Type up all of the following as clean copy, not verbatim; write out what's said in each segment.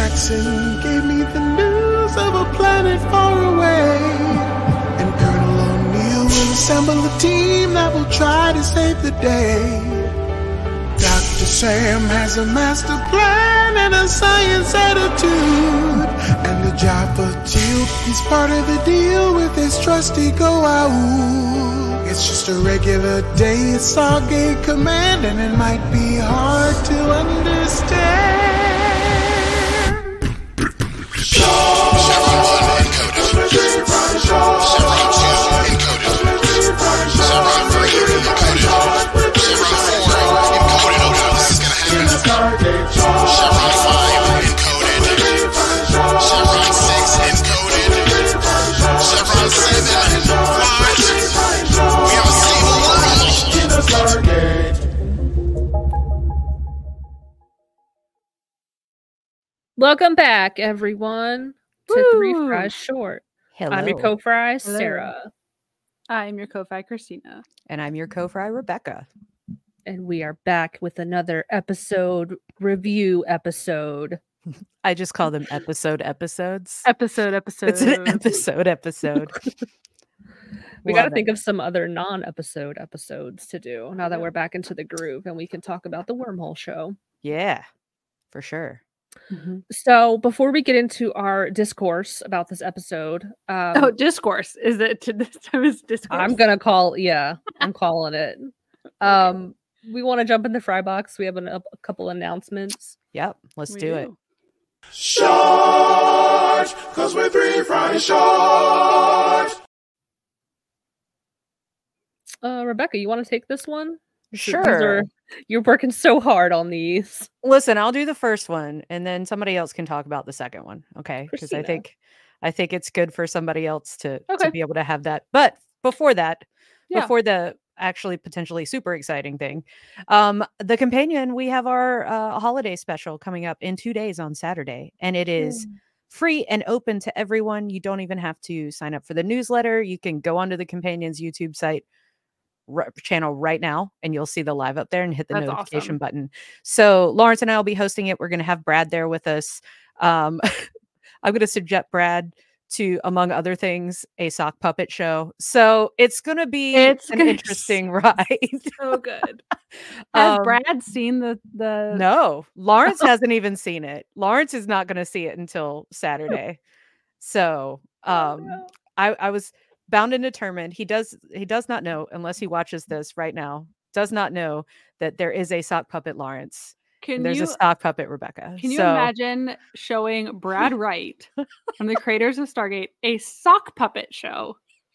Jackson gave me the news of a planet far away. And Colonel O'Neill will assemble a team that will try to save the day. Dr. Sam has a master plan and a science attitude. And the Jaffa Teal, he's part of the deal with his trusty Goa'uld. It's just a regular day at Stargate Command, and it might be hard to understand. Chevron 1 encoded. Chevron 2 encoded. Chevron 3 encoded. Chevron 4 encoded. Oh no, this is gonna happen. Chevron 5 encoded. Chevron 6 encoded. Chevron 7 what? We have a stable world. Welcome back, everyone, to Three Fries Short. Hello. I'm your co-fry, Hello. Sarah. I'm your co-fi, Christina. And I'm your co-fry, Rebecca. And we are back with another review episode. I just call them episodes. Episode. It's an episode. We got to Love think of some other non-episode episodes to do now that we're back into the groove and we can talk about the Wormhole show. Yeah, for sure. So before we get into our discourse about this episode, Discourse. Is it this time is discourse? I'm calling it. We want to jump in the fry box. We have a couple announcements. Yep, let's do it. Short, cause we're Three Fries Short. Rebecca, you want to take this one? Sure. You're working so hard on these. Listen, I'll do the first one, and then somebody else can talk about the second one. Okay, because I think it's good for somebody else to be able to have that. But before that, before the actually potentially super exciting thing, the companion, we have our holiday special coming up in 2 days on Saturday, and it is free and open to everyone. You don't even have to sign up for the newsletter. You can go onto the companion's YouTube site channel right now, and you'll see the live up there and hit the notification button. So Lawrence and I will be hosting it. We're going to have Brad there with us. I'm going to subject Brad to, among other things, a sock puppet show. So it's going to be an interesting ride. So good. Has Brad seen the? No, Lawrence hasn't even seen it. Lawrence is not going to see it until Saturday. So I was bound and determined. He does not know, unless he watches this right now, does not know that there is a sock puppet Lawrence. There's a sock puppet Rebecca. Can you imagine showing Brad Wright from the creators of Stargate a sock puppet show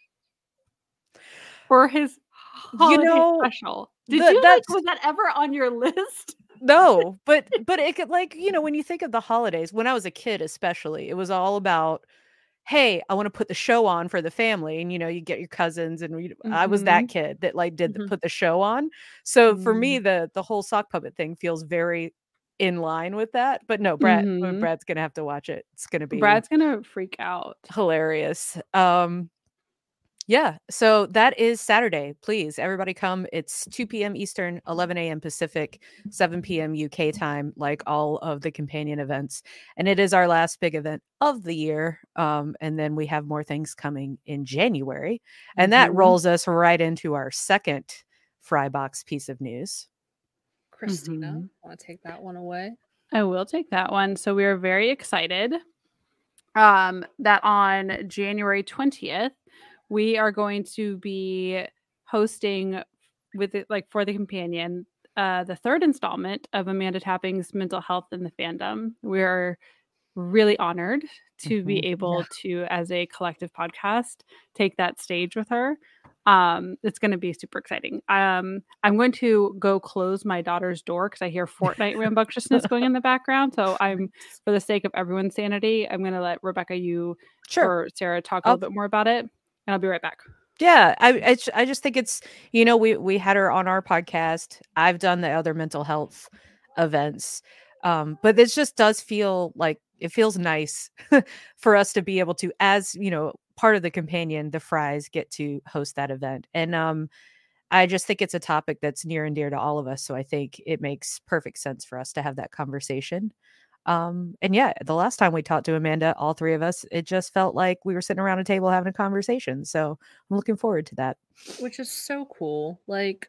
for his holiday special? Was that ever on your list? No, but it could, like, when you think of the holidays, when I was a kid especially, it was all about, hey, I want to put the show on for the family. And, you get your cousins, and I was that kid that put the show on. So for me, the whole sock puppet thing feels very in line with that. But no, Brad's going to have to watch it. It's going to be, Brad's going to freak out. Hilarious. Yeah. So that is Saturday. Please, everybody come. It's 2 p.m. Eastern, 11 a.m. Pacific, 7 p.m. UK time, like all of the companion events. And it is our last big event of the year. And then we have more things coming in January. And that rolls us right into our second Frybox piece of news. Christina, want to take that one away? I will take that one. So we are very excited that on January 20th, we are going to be hosting for the companion, the third installment of Amanda Tapping's Mental Health in the Fandom. We're really honored to be able to, as a collective podcast, take that stage with her. It's going to be super exciting. I'm going to go close my daughter's door because I hear Fortnite rambunctiousness going in the background. So for the sake of everyone's sanity, I'm going to let Rebecca, or Sarah talk a little bit more about it. And I'll be right back. Yeah, I just think it's, we had her on our podcast. I've done the other mental health events. But this just does feel like, it feels nice for us to be able to, as, part of the companion, the Fries get to host that event. And I just think it's a topic that's near and dear to all of us. So I think it makes perfect sense for us to have that conversation. And yeah, the last time we talked to Amanda, all three of us, it just felt like we were sitting around a table having a conversation. So I'm looking forward to that. Which is so cool. Like,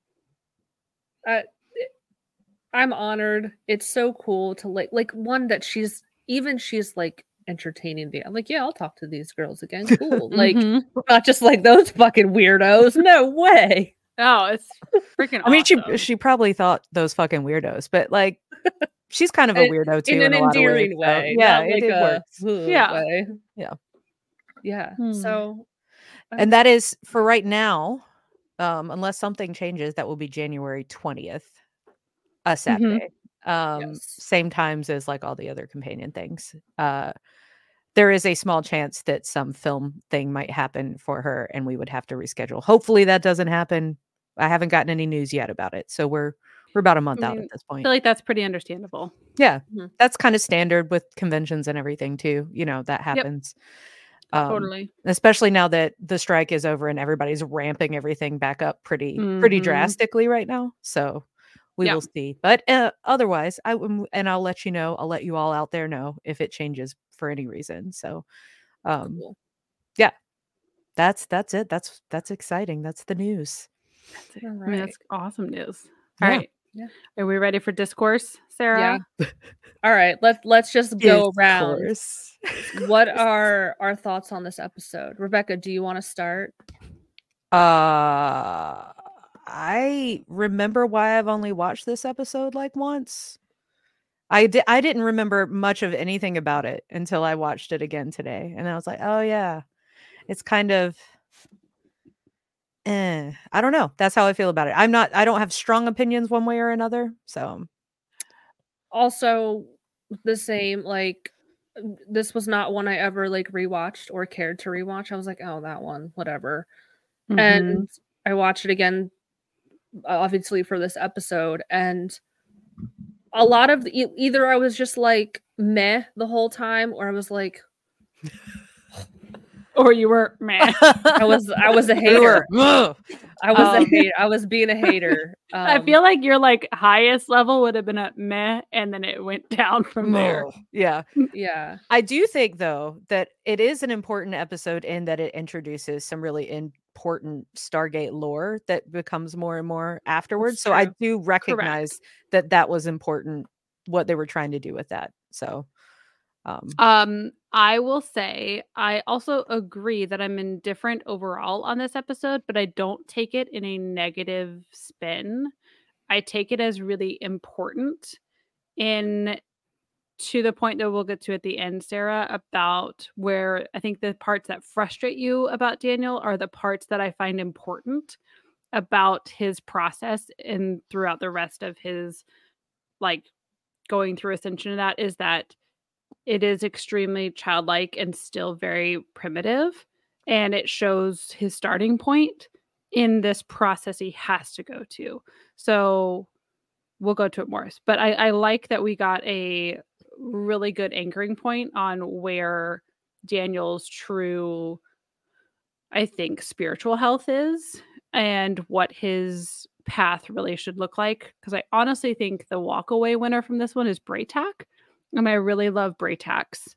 I'm honored. It's so cool to like one that she's like entertaining the. I'm like, yeah, I'll talk to these girls again. Cool. Like, not just like those fucking weirdos. No way. Oh, it's freaking I mean, awesome. she probably thought those fucking weirdos, but like, she's kind of a weirdo too in an a lot endearing of ways, way. So, yeah, not like it works. Way. Yeah. Yeah. Hmm. So, and that is for right now. Unless something changes, that will be January 20th, a Saturday. Same times as like all the other companion things. There is a small chance that some film thing might happen for her and we would have to reschedule. Hopefully that doesn't happen. I haven't gotten any news yet about it. So we're about a month out at this point. I feel like that's pretty understandable. Yeah. That's kind of standard with conventions and everything too. You know, that happens. Totally. Especially now that the strike is over and everybody's ramping everything back up pretty drastically right now. So we will see. But otherwise, I'll let you know. I'll let you all out there know if it changes for any reason. So, cool. Yeah, that's it. That's exciting. That's the news. That's it. Right. I mean, that's awesome news. All right. Yeah. Are we ready for discourse, Sarah? Yeah. All right. Let's just go around. What are our thoughts on this episode? Rebecca, do you want to start? I remember why I've only watched this episode like once. I didn't remember much of anything about it until I watched it again today. And I was like, oh yeah, it's kind of, I don't know. That's how I feel about it. I don't have strong opinions one way or another. So also the same, like, this was not one I ever like rewatched or cared to rewatch. I was like, oh, that one, whatever. And I watched it again, obviously for this episode, and a lot of either I was just like meh the whole time, or I was like, or you were meh. I was a hater. I was being a hater. I feel like your like highest level would have been a meh, and then it went down from there. Yeah. Yeah. I do think though that it is an important episode in that it introduces some really important Stargate lore that becomes more and more afterwards. So I do recognize that was important, what they were trying to do with that. So I will say I also agree that I'm indifferent overall on this episode, but I don't take it in a negative spin. I take it as really important to the point that we'll get to at the end, Sarah, about where I think the parts that frustrate you about Daniel are the parts that I find important about his process and throughout the rest of his like going through Ascension. That is that it is extremely childlike and still very primitive, and it shows his starting point in this process he has to go to. So we'll go to it more, but I like that we got a really good anchoring point on where Daniel's true, I think, spiritual health is and what his path really should look like. Because I honestly think the walkaway winner from this one is Braytak. And I really love Braytak's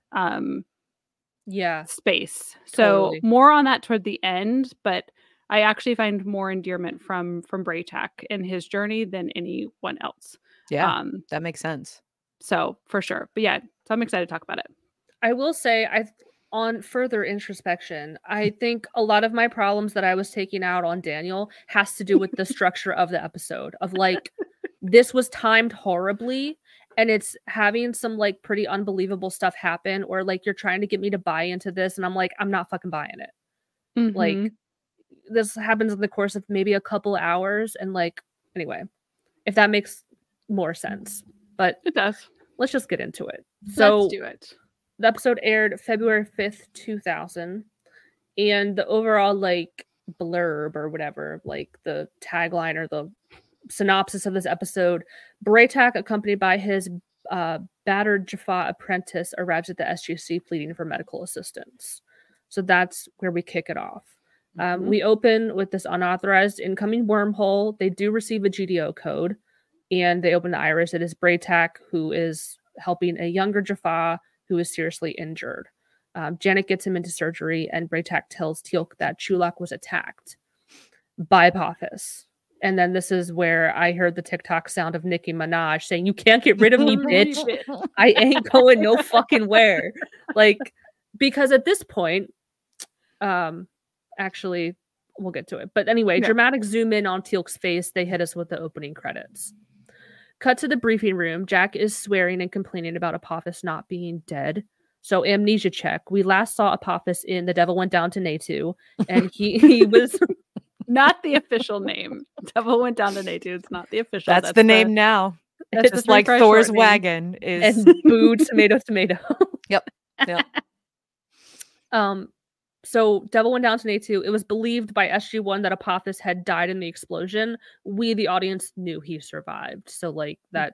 space. Totally. So more on that toward the end, but I actually find more endearment from Braytak in his journey than anyone else. Yeah, that makes sense. So for sure. But yeah, so I'm excited to talk about it. I will say on further introspection, I think a lot of my problems that I was taking out on Daniel has to do with the structure of the episode of like, this was timed horribly. And it's having some like pretty unbelievable stuff happen, or like you're trying to get me to buy into this. And I'm like, I'm not fucking buying it. Like this happens in the course of maybe a couple hours. And like, anyway, if that makes more sense, but it does. Let's just get into it. So let's do it. The episode aired February 5th, 2000. And the overall like blurb or whatever, like the tagline or the synopsis of this episode: Braytak, accompanied by his battered Jaffa apprentice, arrives at the SGC pleading for medical assistance. So that's where we kick it off. We open with this unauthorized incoming wormhole. They do receive a GDO code, and they open the iris. It is Braytak, who is helping a younger Jaffa who is seriously injured. Janet gets him into surgery, and Braytak tells Teal'c that Chulak was attacked by Apophis. And then this is where I heard the TikTok sound of Nicki Minaj saying, "You can't get rid of me, bitch. I ain't going no fucking where." Like, because at this point, actually, we'll get to it. But anyway, dramatic zoom in on Teal'c's face. They hit us with the opening credits. Cut to the briefing room. Jack is swearing and complaining about Apophis not being dead. So amnesia check. We last saw Apophis in The Devil Went Down to Natu, and he was not the official name. Devil Went Down to Natu. It's not the official. That's the name now. It's just like Thor's wagon is. And boo, tomato, tomato. Yep. So Devil Went Down to Natu. It was believed by SG-1 that Apophis had died in the explosion. We, the audience, knew he survived. So like that.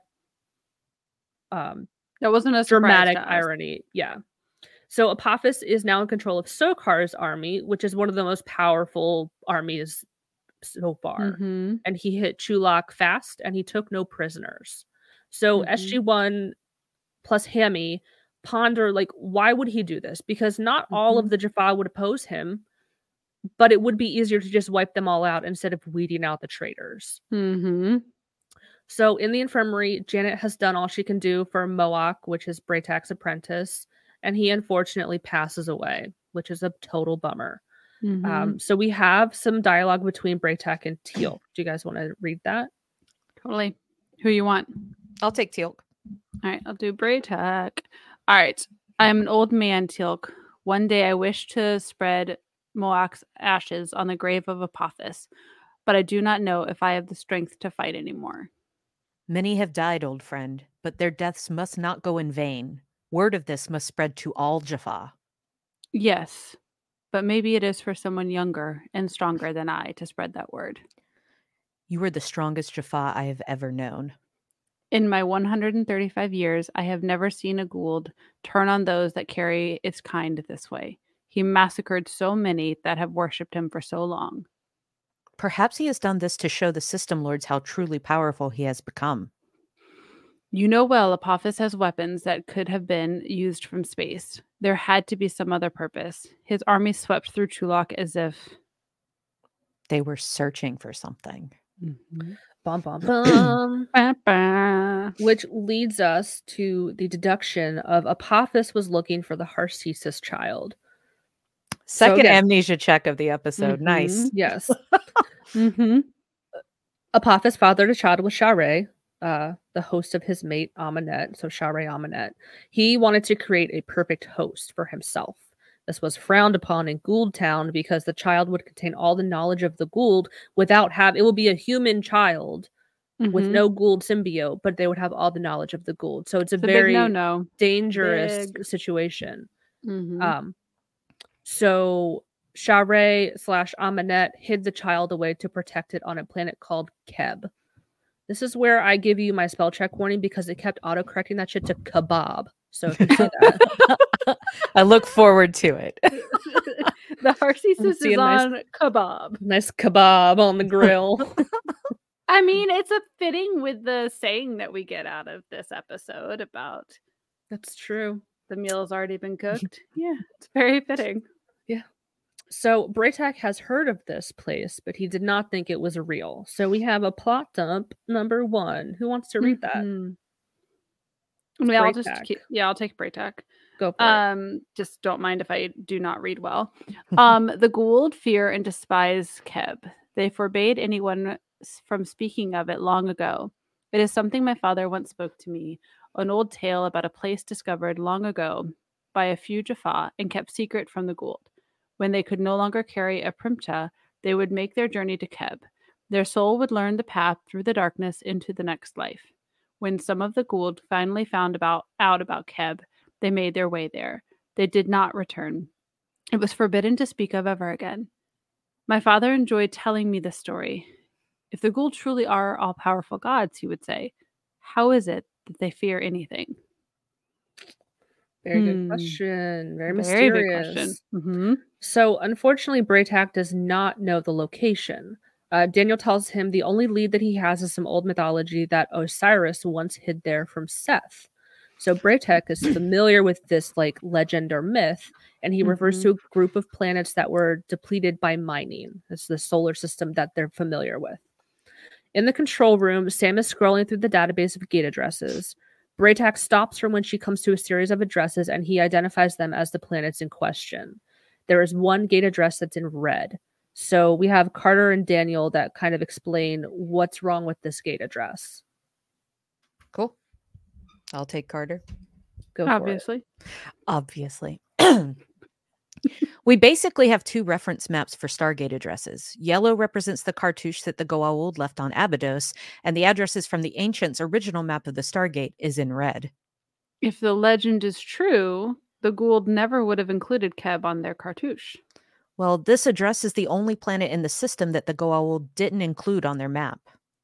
That wasn't a dramatic irony. Yeah. So Apophis is now in control of Sokar's army, which is one of the most powerful armies so far. Mm-hmm. And he hit Chulak fast, and he took no prisoners. So SG-1 plus Hammy ponder, like, why would he do this? Because not all of the Jaffa would oppose him, but it would be easier to just wipe them all out instead of weeding out the traitors. Mm-hmm. So in the infirmary, Janet has done all she can do for Moak, which is Braytak's apprentice, and he unfortunately passes away, which is a total bummer. Mm-hmm. So we have some dialogue between Braytak and Teal'c. Do you guys want to read that? Totally. Who you want? I'll take Teal'c. All right, I'll do Braytak. All right. I'm an old man, Teal'c. One day I wish to spread Moak's ashes on the grave of Apophis, but I do not know if I have the strength to fight anymore. Many have died, old friend, but their deaths must not go in vain. Word of this must spread to all Jaffa. Yes, but maybe it is for someone younger and stronger than I to spread that word. You are the strongest Jaffa I have ever known. In my 135 years, I have never seen a Gould turn on those that carry its kind this way. He massacred so many that have worshipped him for so long. Perhaps he has done this to show the system lords how truly powerful he has become. You know well Apophis has weapons that could have been used from space. There had to be some other purpose. His army swept through Chulak as if they were searching for something. Mm-hmm. Bum, bum, bum. Which leads us to the deduction of Apophis was looking for the Harcesis child. Second amnesia check of the episode. Mm-hmm. Nice. Yes. Apophis fathered a child with Sha're, the host of his mate Amenet. So Sha're Amenet. He wanted to create a perfect host for himself. This was frowned upon in Gould Town because the child would contain all the knowledge of the Gould without it would be a human child with no Gould symbiote, but they would have all the knowledge of the Gould. So it's a very dangerous situation. So Sha're / Amenet hid the child away to protect it on a planet called Keb. This is where I give you my spell check warning because it kept autocorrecting that shit to kebab. So if you say that. I look forward to it. The Harcesis is on kebab. Nice kebab on the grill. I mean, it's a fitting with the saying that we get out of this episode about. That's true. The meal has already been cooked. Yeah, it's very fitting. Yeah. So Braytak has heard of this place, but he did not think it was real. So we have a plot dump number 1. Who wants to read that? Yeah, I'll take Braytak. Go for it. Just don't mind if I do not read well. The Gould fear and despise Keb. They forbade anyone from speaking of it long ago. It is something my father once spoke to me, an old tale about a place discovered long ago by a few Jaffa and kept secret from the Gould. When they could no longer carry a primta, they would make their journey to Keb. Their soul would learn the path through the darkness into the next life. When some of the Gould finally found out about Keb, they made their way there. They did not return. It was forbidden to speak of ever again. My father enjoyed telling me this story. If the Gould truly are all-powerful gods, he would say, how is it that they fear anything? Very good question. Very mysterious. Big question. So, unfortunately, Braytak does not know the location. Daniel tells him the only lead that he has is some old mythology that Osiris once hid there from Seth. So Braytek is familiar with this like legend or myth, and he refers to a group of planets that were depleted by mining. It's the solar system that they're familiar with. In the control room, Sam is scrolling through the database of gate addresses. Braytek stops her when she comes to a series of addresses, and he identifies them as the planets in question. There is one gate address that's in red. So we have Carter and Daniel that kind of explain what's wrong with this gate address. Cool. I'll take Carter. Go Obviously. Obviously. We basically have two reference maps for Stargate addresses. Yellow represents the cartouche that the Goa'uld left on Abydos, and the addresses from the Ancients' original map of the Stargate is in red. If the legend is true, the Goa'uld never would have included Keb on their cartouche. Well, this address is the only planet in the system that the Goa'uld didn't include on their map.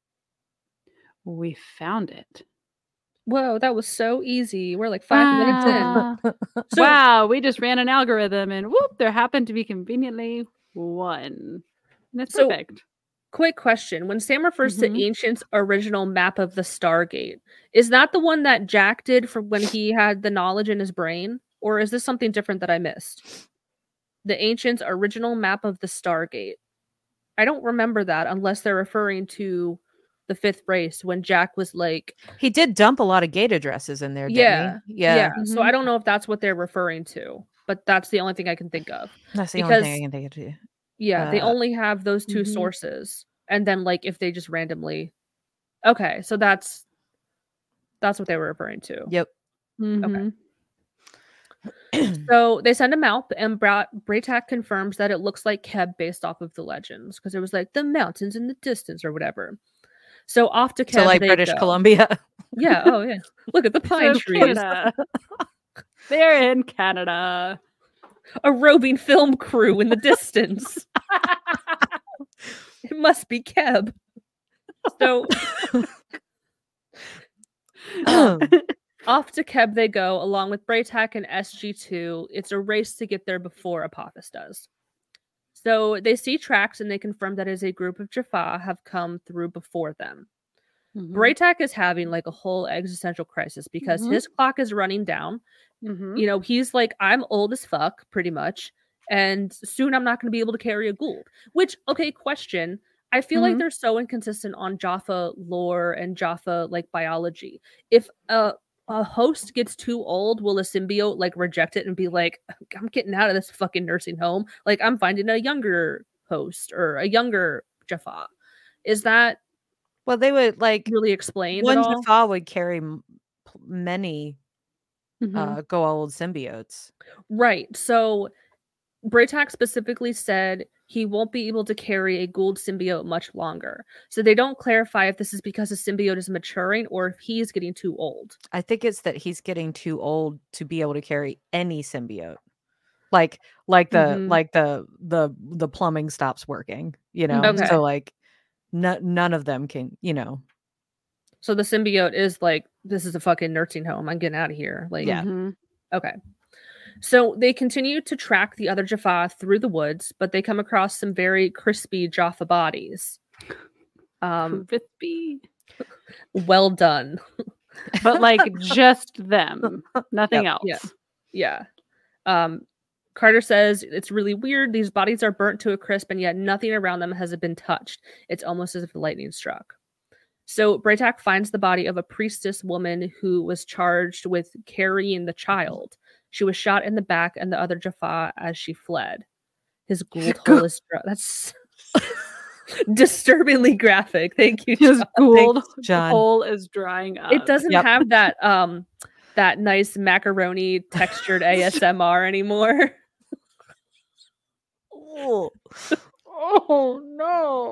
We found it. Whoa, that was so easy. We're like 5 minutes in. So, wow, we just ran an algorithm and whoop, there happened to be conveniently one. And it's perfect. Quick question. When Sam refers to Ancient's original map of the Stargate, is that the one that Jack did for when he had the knowledge in his brain? Or is this something different that I missed? The Ancient's original map of the Stargate. I don't remember that unless they're referring to the fifth race when Jack was like... He did dump a lot of gate addresses in there, didn't he? Yeah. So I don't know if that's what they're referring to, but that's the only thing I can think of. That's the only thing I can think of too. Yeah, they only have those two sources. And then like if they just randomly... Okay, so that's what they were referring to. Yep. Okay. So they send him out, and Braytek confirms that it looks like Keb based off of the legends, because it was like the mountains in the distance or whatever. So off to Keb. So like British Columbia. Yeah. Oh yeah. Look at the pine trees. They're in Canada. A roving film crew in the distance. It must be Keb. So off to Keb they go, along with Braytek and SG2. It's a race to get there before Apophis does. So they see tracks and they confirm that as a group of Jaffa have come through before them. Braytek is having like a whole existential crisis because his clock is running down. You know, he's like, I'm old as fuck, pretty much. And soon I'm not going to be able to carry a Goa'uld. Which, okay, question. I feel like they're so inconsistent on Jaffa lore and Jaffa like biology. If a host gets too old, will a symbiote like reject it and be like, I'm getting out of this fucking nursing home. Like I'm finding a younger host or a younger Jaffa. Is that they would like really explain? One Jaffa would carry many Goa'uld symbiotes. Right. So Braytek specifically said he won't be able to carry a Goa'uld symbiote much longer. So they don't clarify if this is because a symbiote is maturing or if he's getting too old. I think it's that he's getting too old to be able to carry any symbiote. Like the plumbing stops working, you know. Okay. So like none of them can, you know. So the symbiote is like, this is a fucking nursing home. I'm getting out of here. Like, yeah. Okay. So they continue to track the other Jaffa through the woods, but they come across some very crispy Jaffa bodies. Crispy. Well done. But like just them, nothing else. Yeah. Carter says it's really weird. These bodies are burnt to a crisp, and yet nothing around them has been touched. It's almost as if lightning struck. So Braytek finds the body of a priestess woman who was charged with carrying the child. She was shot in the back and the other Jaffa as she fled. His Goa'uld hole is... That's disturbingly graphic. Thank you, His Goa'uld hole is drying up. It doesn't have that that nice macaroni textured ASMR anymore. Oh no.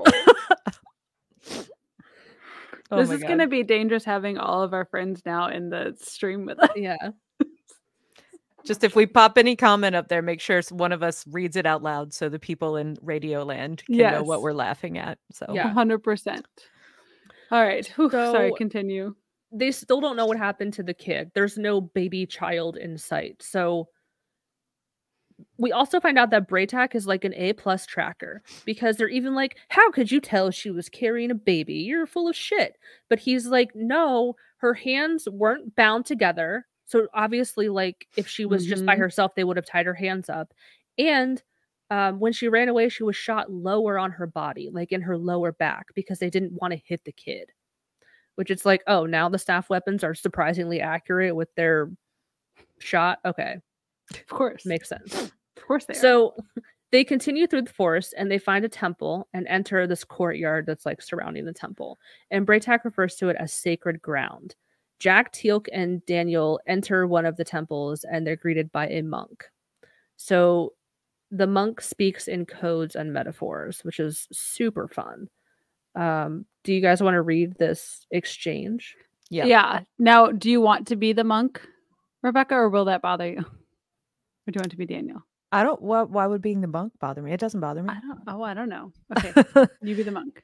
This is going to be dangerous having all of our friends now in the stream with us. Yeah. Just if we pop any comment up there, make sure one of us reads it out loud so the people in Radio Land can know what we're laughing at. So yeah, 100%. All right. So, sorry, continue. They still don't know what happened to the kid. There's no baby child in sight. So we also find out that Braytek is like an A+ tracker because they're even like, how could you tell she was carrying a baby? You're full of shit. But he's like, no, her hands weren't bound together. So obviously, like, if she was just by herself, they would have tied her hands up. And when she ran away, she was shot lower on her body, like in her lower back, because they didn't want to hit the kid. Which it's like, oh, now the staff weapons are surprisingly accurate with their shot. Okay. Of course. Makes sense. Of course they are. So they continue through the forest and they find a temple and enter this courtyard that's like surrounding the temple. And Braytak refers to it as sacred ground. Jack, Teal'c, and Daniel enter one of the temples and they're greeted by a monk. So the monk speaks in codes and metaphors, which is super fun. Do you guys want to read this exchange? Yeah. Now, do you want to be the monk, Rebecca, or will that bother you? Or do you want to be Daniel? I don't. Why would being the monk bother me? It doesn't bother me. I don't know. Okay, you be the monk.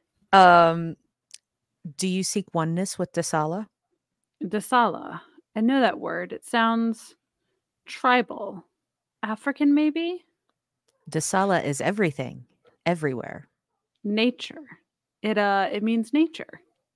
Do you seek oneness with Dasala? Dasala. I know that word. It sounds tribal, African, maybe. Dasala is everything, everywhere. Nature. It means nature.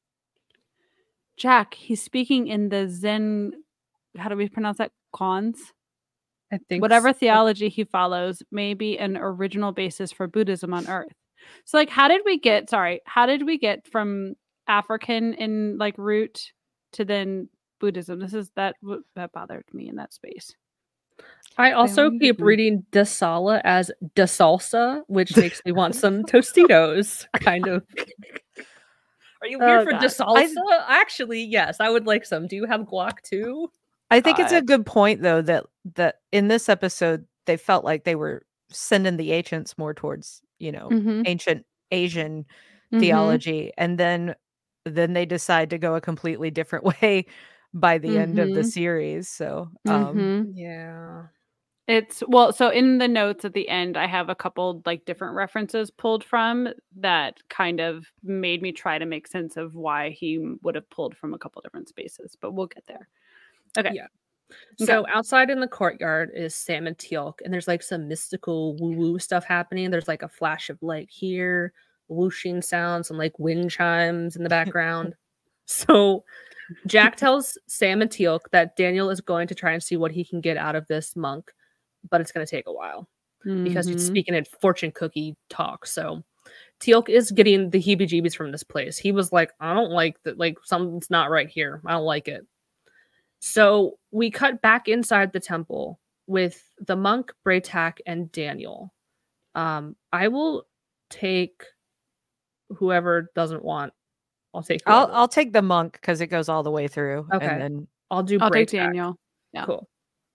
Jack, he's speaking in the Zen. How do we pronounce that? Khans. I think whatever theology he follows may be an original basis for Buddhism on Earth. So, like, how did we get from African in like root to then Buddhism? That bothered me in that space. I also keep reading Dasala as Dasalsa, which makes me want some Tostitos, kind of. Are you here for Dasalsa? Actually, yes, I would like some. Do you have guac too? I think it's a good point, though, that in this episode, they felt like they were sending the ancients more towards, ancient Asian theology. And then they decide to go a completely different way by the end of the series. So, yeah. So in the notes at the end, I have a couple like different references pulled from that kind of made me try to make sense of why he would have pulled from a couple different spaces, but we'll get there. Okay. Yeah. So outside in the courtyard is Sam and Teal'c, and there's like some mystical woo-woo stuff happening. There's like a flash of light here, whooshing sounds, and like wind chimes in the background. So Jack tells Sam and Teal'c that Daniel is going to try and see what he can get out of this monk, but it's going to take a while because he's speaking in fortune cookie talk. So Teal'c is getting the heebie-jeebies from this place. He was like, I don't like that. Like, something's not right here. I don't like it. So we cut back inside the temple with the monk, Braytak, and Daniel. I will take whoever doesn't want. I'll take the monk because it goes all the way through. Okay. And then I'll take Daniel. Yeah. Cool.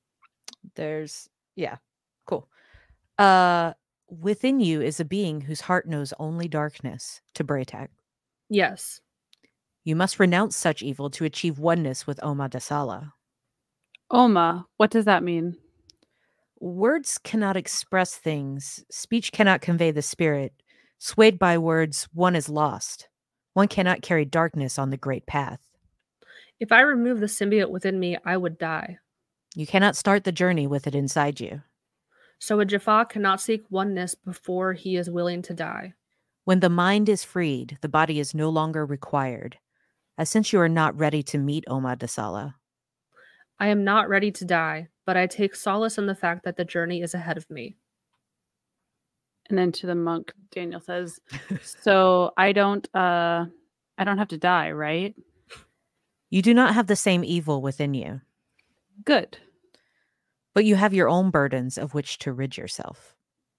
Cool. Within you is a being whose heart knows only darkness, to Braytak. Yes. You must renounce such evil to achieve oneness with Oma Dasala. Oma, what does that mean? Words cannot express things. Speech cannot convey the spirit. Swayed by words, one is lost. One cannot carry darkness on the great path. If I remove the symbiote within me, I would die. You cannot start the journey with it inside you. So a Jaffa cannot seek oneness before he is willing to die. When the mind is freed, the body is no longer required. Since you are not ready to meet Oma Dasala. I am not ready to die, but I take solace in the fact that the journey is ahead of me. And then to the monk, Daniel says, so I don't have to die, right? You do not have the same evil within you. Good. But you have your own burdens of which to rid yourself.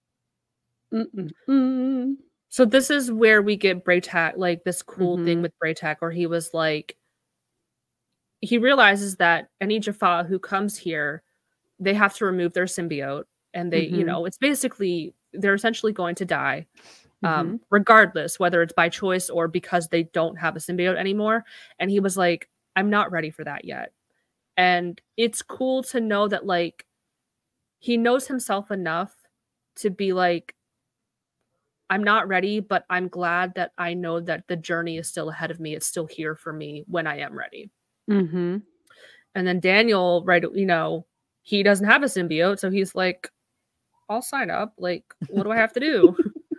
So this is where we get Braytak, like this cool thing with Braytak, where he was like, he realizes that any Jaffa who comes here, they have to remove their symbiote, and they, it's basically, they're essentially going to die, regardless, whether it's by choice or because they don't have a symbiote anymore. And he was like, I'm not ready for that yet. And it's cool to know that, like, he knows himself enough to be like, I'm not ready, but I'm glad that I know that the journey is still ahead of me. It's still here for me when I am ready. And then Daniel, right, he doesn't have a symbiote, so he's like, I'll sign up. Like, what do I have to do?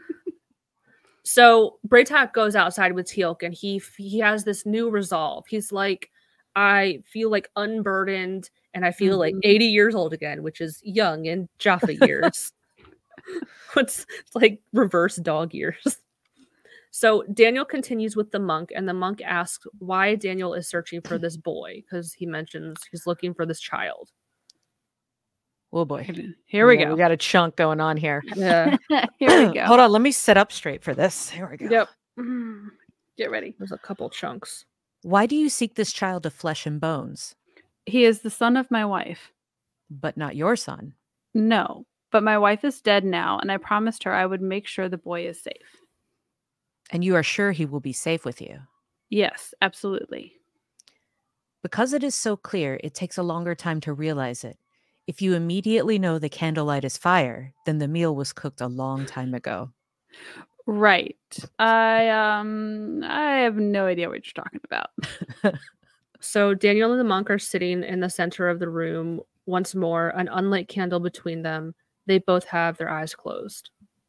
So Braytak goes outside with Teal'c, and he has this new resolve. He's like, I feel like unburdened and I feel like 80 years old again, which is young in Jaffa years. It's like reverse dog years. So Daniel continues with the monk, and the monk asks why Daniel is searching for this boy, because he mentions he's looking for this child. Oh boy. Here we go. We got a chunk going on here. Yeah. Here we go. Hold on. Let me sit up straight for this. Here we go. Yep. Get ready. There's a couple chunks. Why do you seek this child of flesh and bones? He is the son of my wife. But not your son. No, but my wife is dead now, and I promised her I would make sure the boy is safe. And you are sure he will be safe with you? Yes, absolutely. Because it is so clear, it takes a longer time to realize it. If you immediately know the candlelight is fire, then the meal was cooked a long time ago. Right. I have no idea what you're talking about. So Daniel and the monk are sitting in the center of the room. Once more, an unlit candle between them. They both have their eyes closed.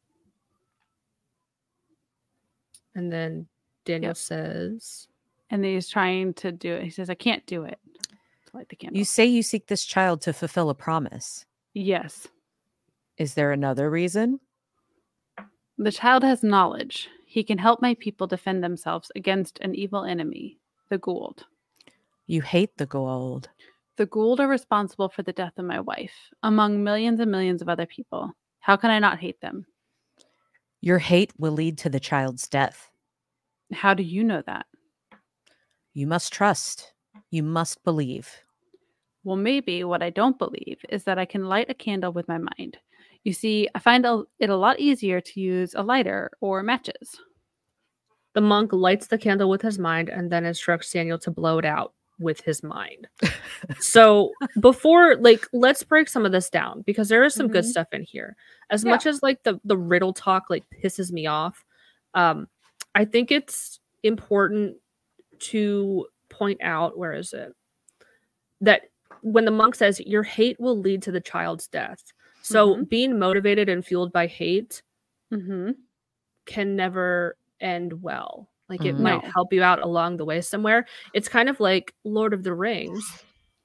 And then Daniel says... And then he's trying to do it. He says, I can't do it. To light the candle. You say you seek this child to fulfill a promise. Yes. Is there another reason? The child has knowledge. He can help my people defend themselves against an evil enemy, the Goa'uld. You hate the Goa'uld. The Goa'uld are responsible for the death of my wife, among millions and millions of other people. How can I not hate them? Your hate will lead to the child's death. How do you know that? You must trust. You must believe. Well, maybe what I don't believe is that I can light a candle with my mind. You see, I find it a lot easier to use a lighter or matches. The monk lights the candle with his mind and then instructs Daniel to blow it out with his mind. So before, let's break some of this down, because there is some good stuff in here. As much as the riddle talk pisses me off, I think it's important to point out, where is it? That when the monk says your hate will lead to the child's death. So being motivated and fueled by hate can never end well. It might help you out along the way somewhere. It's kind of like Lord of the Rings,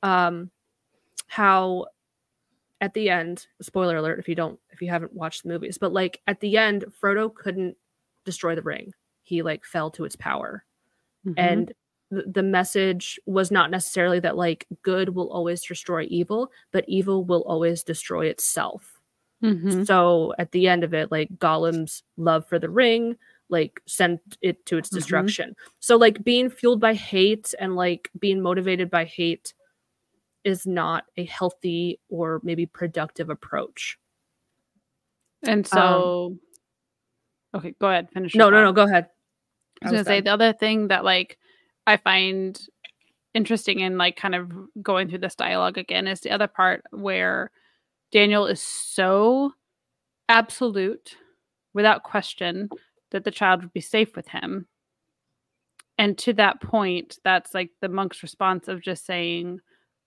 how at the end, spoiler alert if you haven't watched the movies, but at the end, Frodo couldn't destroy the ring. He fell to its power. And the message was not necessarily that good will always destroy evil, but evil will always destroy itself. So at the end of it, Gollum's love for the ring sent it to its destruction. So being fueled by hate and being motivated by hate is not a healthy or maybe productive approach. And so okay, go ahead, finish. No, go ahead. I was gonna say the other thing that I find interesting in kind of going through this dialogue again is the other part where Daniel is so absolute, without question, that the child would be safe with him. And to that point, that's the monk's response of just saying,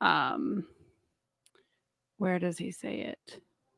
where does he say it?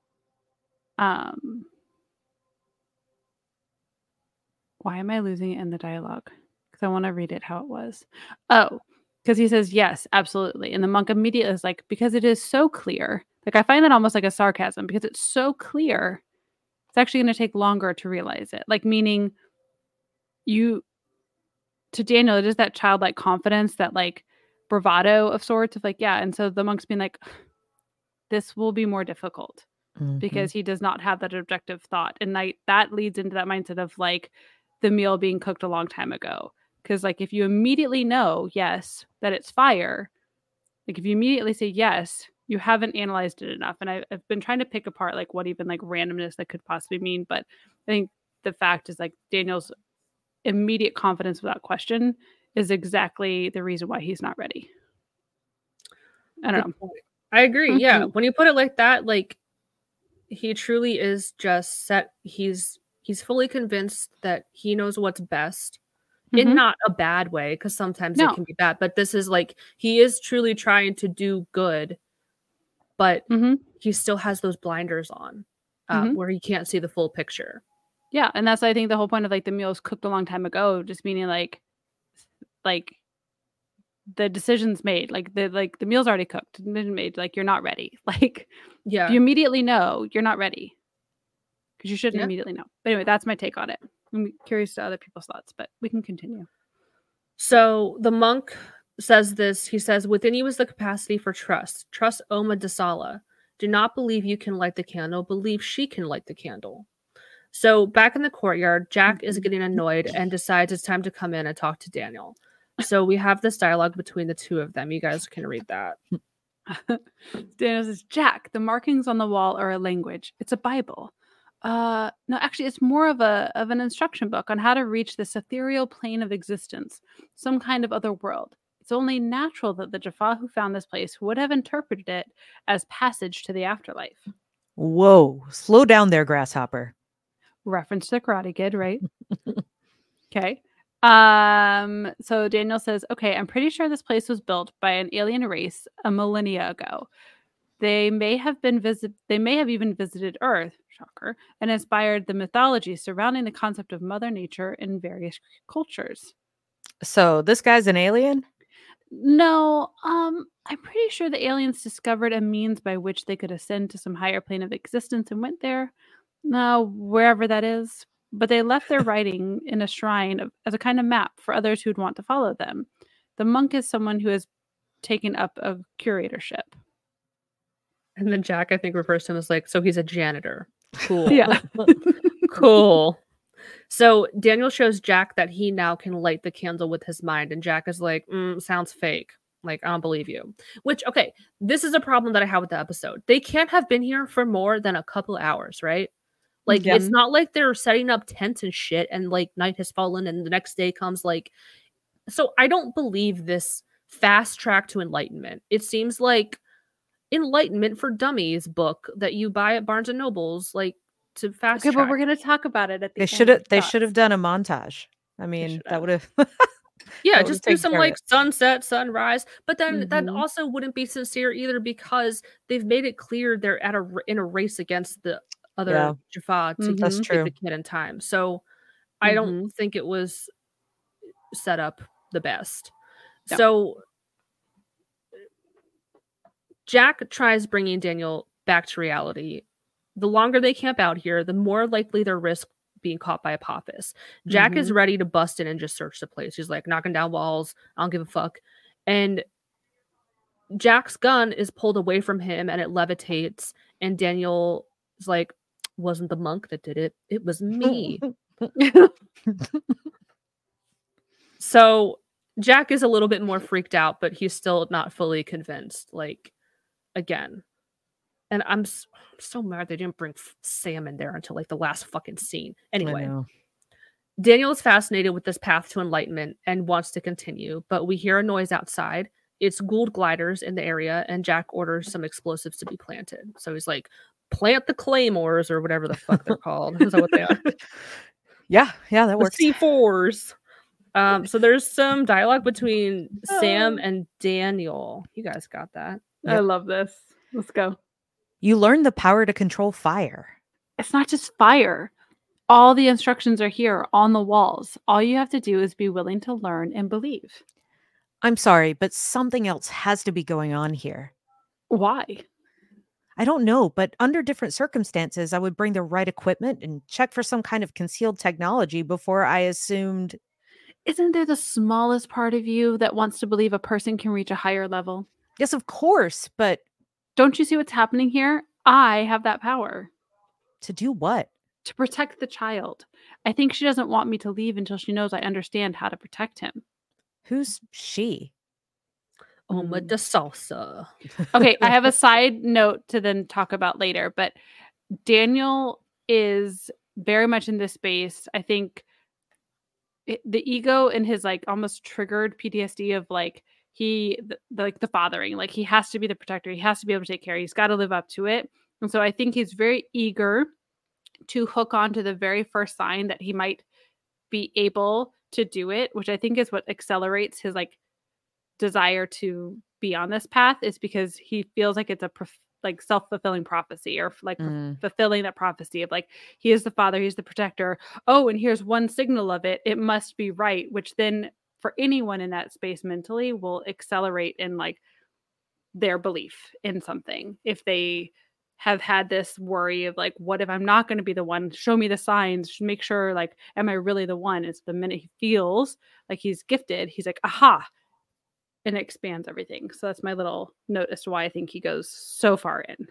Why am I losing it in the dialogue? Because I want to read it how it was. Oh, because he says, yes, absolutely. And the monk immediately is because it is so clear. I find that almost like a sarcasm, because it's so clear. It's actually going to take longer to realize it. Meaning to Daniel, it is that childlike confidence, that bravado of sorts of yeah. And so the monk's being this will be more difficult because he does not have that objective thought. And that leads into that mindset of the meal being cooked a long time ago. Because if you immediately know, yes, that it's fire, if you immediately say yes, you haven't analyzed it enough. And I've been trying to pick apart what even randomness that could possibly mean. But I think the fact is Daniel's immediate confidence without question is exactly the reason why he's not ready. I don't know. I agree. Yeah. When you put it like that, he truly is just set. He's fully convinced that he knows what's best in not a bad way, because sometimes it can be bad, but this is he is truly trying to do good, but he still has those blinders on where he can't see the full picture. Yeah. And that's, I think, the whole point of the meal is cooked a long time ago, just meaning the decision's made. Like the meal's already cooked and been made. Like, you're not ready. Like, Yeah. you immediately know you're not ready because you shouldn't immediately know. But anyway, that's my take on it. I'm curious to other people's thoughts, but we can continue. So the monk says this. He says, "Within you is the capacity for trust. Trust Oma Dasala. Do not believe you can light the candle. Believe she can light the candle." So back in the courtyard, Jack is getting annoyed and decides it's time to come in and talk to Daniel. So we have this dialogue between the two of them. You guys can read that. Daniel says, "Jack, the markings on the wall are a language. It's a Bible. No, actually, it's more of an instruction book on how to reach this ethereal plane of existence, some kind of other world. It's only natural that the Jaffa who found this place would have interpreted it as passage to the afterlife." Whoa, slow down there, Grasshopper. Reference to the Karate Kid, right? Okay. So Daniel says, "Okay, I'm pretty sure this place was built by an alien race a millennia ago. They may have even visited Earth, shocker, and inspired the mythology surrounding the concept of Mother Nature in various cultures." So this guy's an alien? No, I'm pretty sure the aliens discovered a means by which they could ascend to some higher plane of existence and went there. No, wherever that is. But they left their writing in a shrine as a kind of map for others who'd want to follow them. The monk is someone who has taken up a curatorship. And then Jack, I think, refers to him as like, so he's a janitor. Cool. Yeah. Cool. So Daniel shows Jack that he now can light the candle with his mind. And Jack is like, sounds fake. Like, I don't believe you. Which, okay, this is a problem that I have with the episode. They can't have been here for more than a couple hours, right? Like, it's not like they're setting up tents and shit and like night has fallen and the next day comes like. So I don't believe this fast track to enlightenment. It seems like Enlightenment for Dummies book that you buy at Barnes and Noble's, like, to fast track. Okay, but we're going to talk about it at the end. They should have done a montage. I mean, that would have. Yeah, just do some like sunset, sunrise, but then that also wouldn't be sincere either because they've made it clear they're in a race against the other Jaffa to That's take true. the kid in time. So I don't think it was set up the best. Yeah. So Jack tries bringing Daniel back to reality. The longer they camp out here, the more likely their risk being caught by Apophis. Jack is ready to bust in and just search the place. He's like knocking down walls. I don't give a fuck. And Jack's gun is pulled away from him and it levitates. And Daniel is like, wasn't the monk that did it. It was me. So Jack is a little bit more freaked out, but he's still not fully convinced. Like, again. And I'm so mad they didn't bring Sam in there until like the last fucking scene. Anyway, Daniel is fascinated with this path to enlightenment and wants to continue, but we hear a noise outside. It's Gould gliders in the area, and Jack orders some explosives to be planted. So he's like, plant the claymores or whatever the fuck they're called. Is that what they are? Yeah, that works. C4s. So there's some dialogue between Sam and Daniel. You guys got that? Yep. I love this. Let's go. You learn the power to control fire. It's not just fire. All the instructions are here on the walls. All you have to do is be willing to learn and believe. I'm sorry, but something else has to be going on here. Why? I don't know, but under different circumstances, I would bring the right equipment and check for some kind of concealed technology before I assumed. Isn't there the smallest part of you that wants to believe a person can reach a higher level? Yes, of course, but... Don't you see what's happening here? I have that power. To do what? To protect the child. I think she doesn't want me to leave until she knows I understand how to protect him. Who's she? Oma de Salsa. Okay, I have a side note to then talk about later, but Daniel is very much in this space. I think the ego and his like almost triggered PTSD of like the fathering, like he has to be the protector. He has to be able to take care. He's got to live up to it. And so I think he's very eager to hook on to the very first sign that he might be able to do it, which I think is what accelerates his like desire to be on this path, is because he feels like it's a like self-fulfilling prophecy, or like fulfilling that prophecy of like, he is the father, he's the protector. Oh, and here's one signal of it. It must be right, which then for anyone in that space mentally will accelerate in like their belief in something. If they have had this worry of like, what if I'm not going to be the one? Show me the signs, make sure, like, am I really the one? It's the minute he feels like he's gifted, he's like, aha, and it expands everything. So that's my little note as to why I think he goes so far in.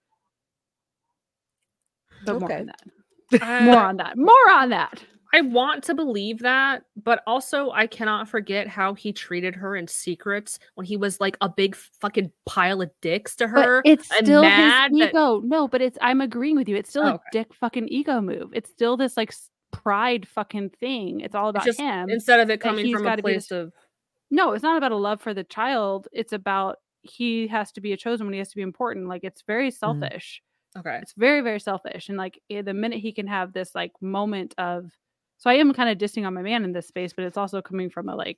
But more on that. More on that. I want to believe that, but also I cannot forget how he treated her in Secrets when he was like a big fucking pile of dicks to her. But it's still his ego. No, but I'm agreeing with you. It's still a dick fucking ego move. It's still this like pride fucking thing. It's all about him. Instead of it coming from a place of... No, it's not about a love for the child. It's about he has to be a chosen one. He has to be important. Like, it's very selfish. Okay. It's very, very selfish. And like the minute he can have this like moment of... So I am kind of dissing on my man in this space, but it's also coming from a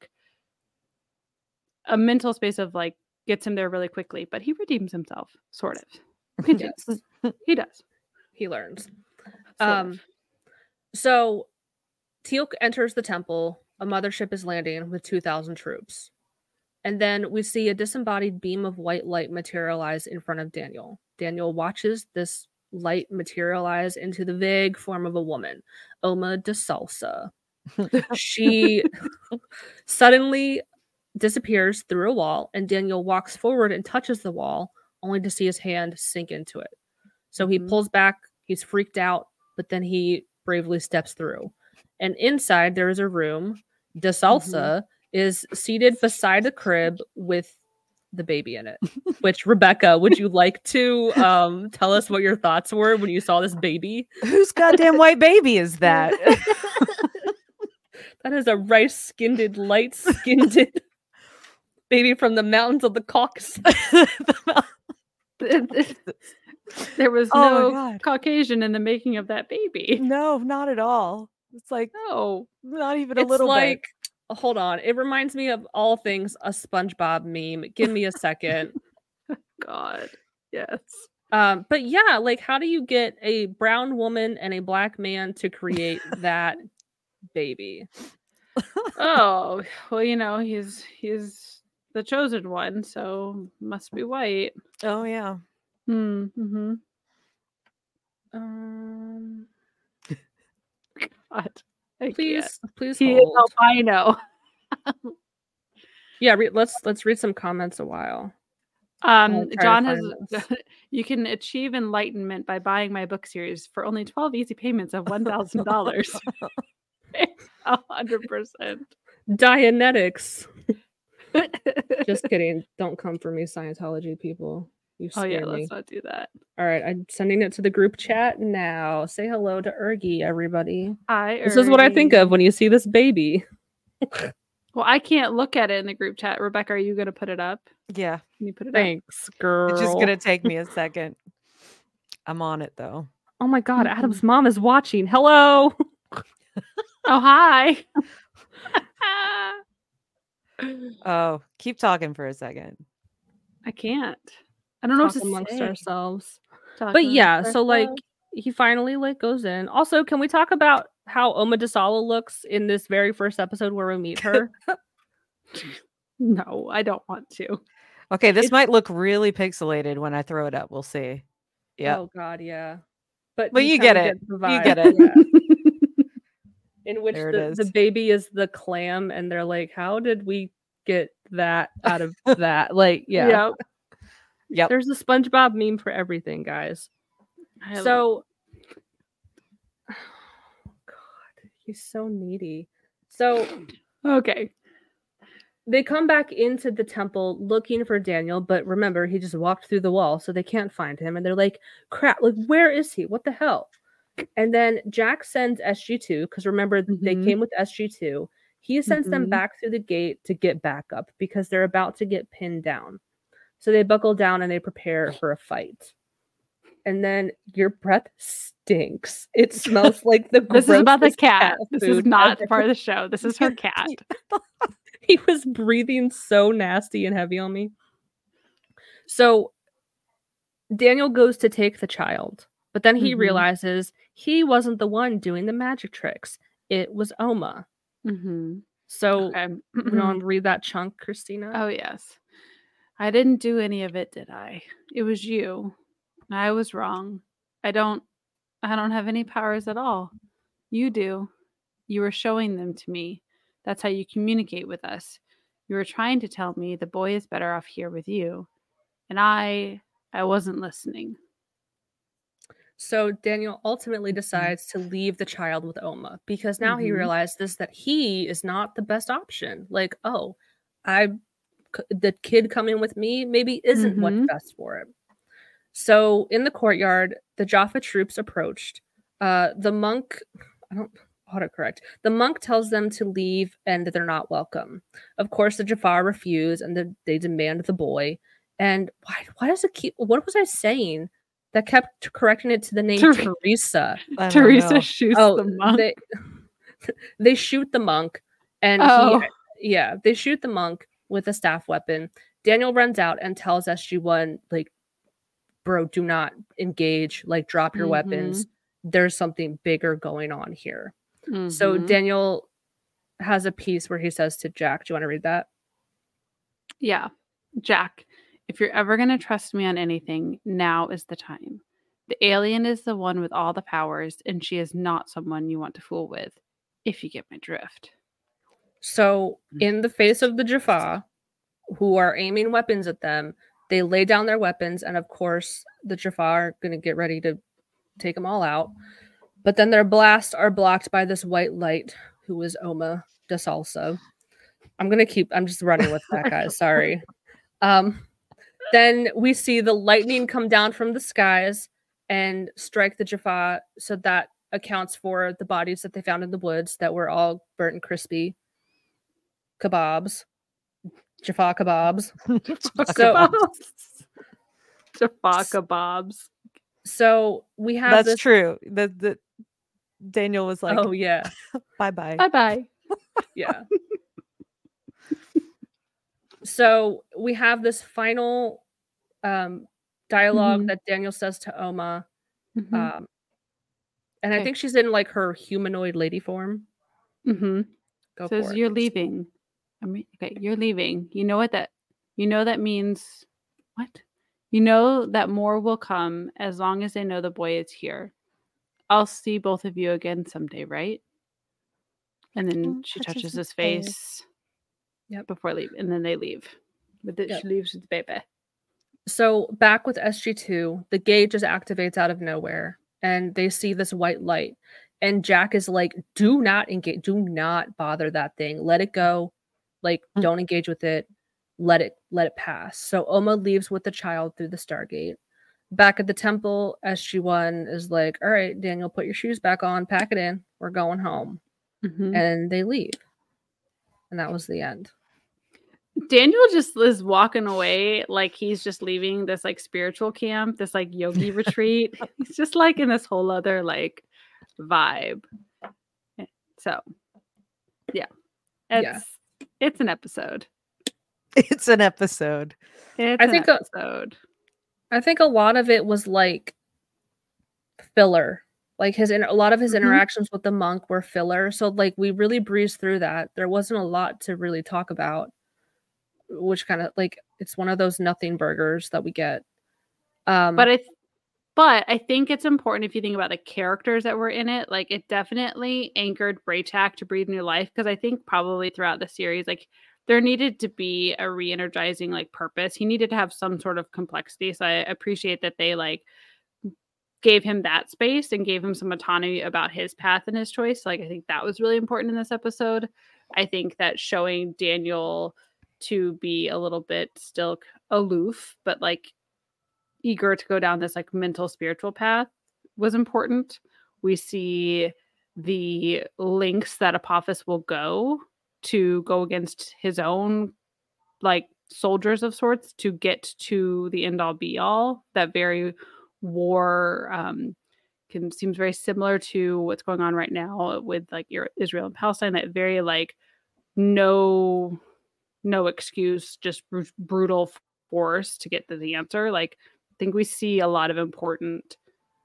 mental space of like gets him there really quickly, but he redeems himself, sort of. He does. He does. He learns. So Teal'c enters the temple. A mothership is landing with 2,000 troops. And then we see a disembodied beam of white light materialize in front of Daniel. Daniel watches this light materialize into the vague form of a woman, Oma de Salsa. She suddenly disappears through a wall, and Daniel walks forward and touches the wall, only to see his hand sink into it. So he pulls back, he's freaked out, but then he bravely steps through. And inside there is a room. De Salsa is seated beside a crib with the baby in it. Which, Rebecca, would you like to tell us what your thoughts were when you saw this baby? Whose goddamn white baby is that? That is a rice-skinned, light-skinned baby from the mountains of the Caucasus. There was no Caucasian in the making of that baby. No, not at all. It's like, no, not even a little bit. Hold on. It reminds me of all things a SpongeBob meme. Give me a second. God. Yes. But yeah, like, how do you get a brown woman and a black man to create that baby? Oh, well, you know, he's the chosen one, so must be white. Oh yeah. Mm-hmm. God. Please he hold. is albino. Yeah, let's read some comments a while. John has you can achieve enlightenment by buying my book series for only 12 easy payments of $1,000. 100%. Dianetics. Just kidding. Don't come for me, Scientology people. You scare me. Let's not do that. All right, I'm sending it to the group chat now. Say hello to Ergie, everybody. Hi, This is what I think of when you see this baby. Well, I can't look at it in the group chat. Rebecca, are you going to put it up? Yeah. Can you put it Thanks, girl. It's just going to take me a second. I'm on it, though. Oh my God, Adam's mom is watching. Hello. Oh, hi. Oh, keep talking for a second. I can't. I don't know what to amongst say. Ourselves. But yeah, so like he finally like goes in. Also, can we talk about how Oma de Sala looks in this very first episode where we meet her? No, I don't want to. Okay, this might look really pixelated when I throw it up. We'll see. Yeah. Oh God, yeah. But you get it. You get it. Yeah. In which the baby is the clam, and they're like, "How did we get that out of that?" Like, yeah. Yep. There's a SpongeBob meme for everything, guys. Oh God, he's so needy. So okay. They come back into the temple looking for Daniel, but remember, he just walked through the wall, so they can't find him. And they're like, crap, like, where is he? What the hell? And then Jack sends SG2, because remember, they came with SG2. He sends them back through the gate to get back up because they're about to get pinned down. So they buckle down and they prepare for a fight. And then your breath stinks. It smells like the This is about the cat. This is not part of the show. This is her cat. He was breathing so nasty and heavy on me. So Daniel goes to take the child, but then he realizes he wasn't the one doing the magic tricks. It was Oma. So Okay. we want to read that chunk, Christina? Oh, yes. I didn't do any of it, did I? It was you. I was wrong. I don't have any powers at all. You do. You were showing them to me. That's how you communicate with us. You were trying to tell me the boy is better off here with you. And I wasn't listening. So Daniel ultimately decides to leave the child with Oma because now he realizes that he is not the best option. Like, oh, the kid coming with me maybe isn't what's best for him. So in the courtyard, the Jaffa troops approached. The monk, I don't autocorrect. The monk tells them to leave and that they're not welcome. Of course, the Jaffa refuse and they demand the boy. And why does it keep? What was I saying? That kept correcting it to the name Teresa. Teresa shoots the monk. They shoot the monk, and they shoot the monk with a staff weapon. Daniel runs out and tells SG-1, like, bro, do not engage. Like, drop your weapons. There's something bigger going on here. So Daniel has a piece where he says to Jack, do you want to read that? Yeah. Jack, if you're ever going to trust me on anything, now is the time. The alien is the one with all the powers, and she is not someone you want to fool with, if you get my drift. So, in the face of the Jaffa, who are aiming weapons at them, they lay down their weapons, and of course, the Jaffa are going to get ready to take them all out. But then their blasts are blocked by this white light, who is Oma de Salsa. I'm just running with that, guys. Sorry. Then we see the lightning come down from the skies and strike the Jaffa. So that accounts for the bodies that they found in the woods that were all burnt and crispy. Kebabs. Jaffa kebabs. Jaffa kebabs. So we have That's true. The Daniel was like, oh yeah. Bye-bye. Bye-bye. Yeah. So we have this final dialogue that Daniel says to Oma. And I think she's in like her humanoid lady form. Go says for it. You're leaving. You're leaving. You know that means what? You know that more will come as long as they know the boy is here. I'll see both of you again someday, right? And then she touches his face. Yep. Before leave, and then they leave. She leaves with the baby. So back with SG-2, the gate just activates out of nowhere, and they see this white light. And Jack is like, "Do not engage. Do not bother that thing. Let it go. Like, don't engage with it. Let it pass." So Oma leaves with the child through the Stargate. Back at the temple, SG-1 is like, "All right, Daniel, put your shoes back on. Pack it in. We're going home." And they leave. And that was the end. Daniel just is walking away like he's just leaving this like spiritual camp, this like yogi retreat. He's just like in this whole other like vibe. So yeah. It's an episode. It's an episode. I think a lot of it was like filler. Like a lot of his interactions with the monk were filler. So like we really breezed through that. There wasn't a lot to really talk about, which kind of like it's one of those nothing burgers that we get. But I think it's important if you think about the characters that were in it. Like it definitely anchored Braytak to breathe new life, because I think probably throughout the series, like there needed to be a re-energizing like purpose. He needed to have some sort of complexity. So I appreciate that they like gave him that space and gave him some autonomy about his path and his choice. Like I think that was really important in this episode. I think that showing Daniel to be a little bit still aloof, but like eager to go down this like mental spiritual path was important. We see the links that Apophis will go against his own like soldiers of sorts to get to the end all be all. That very war seems very similar to what's going on right now with like Israel and Palestine. That very like no excuse, just brutal force to get to the answer. Like I think we see a lot of important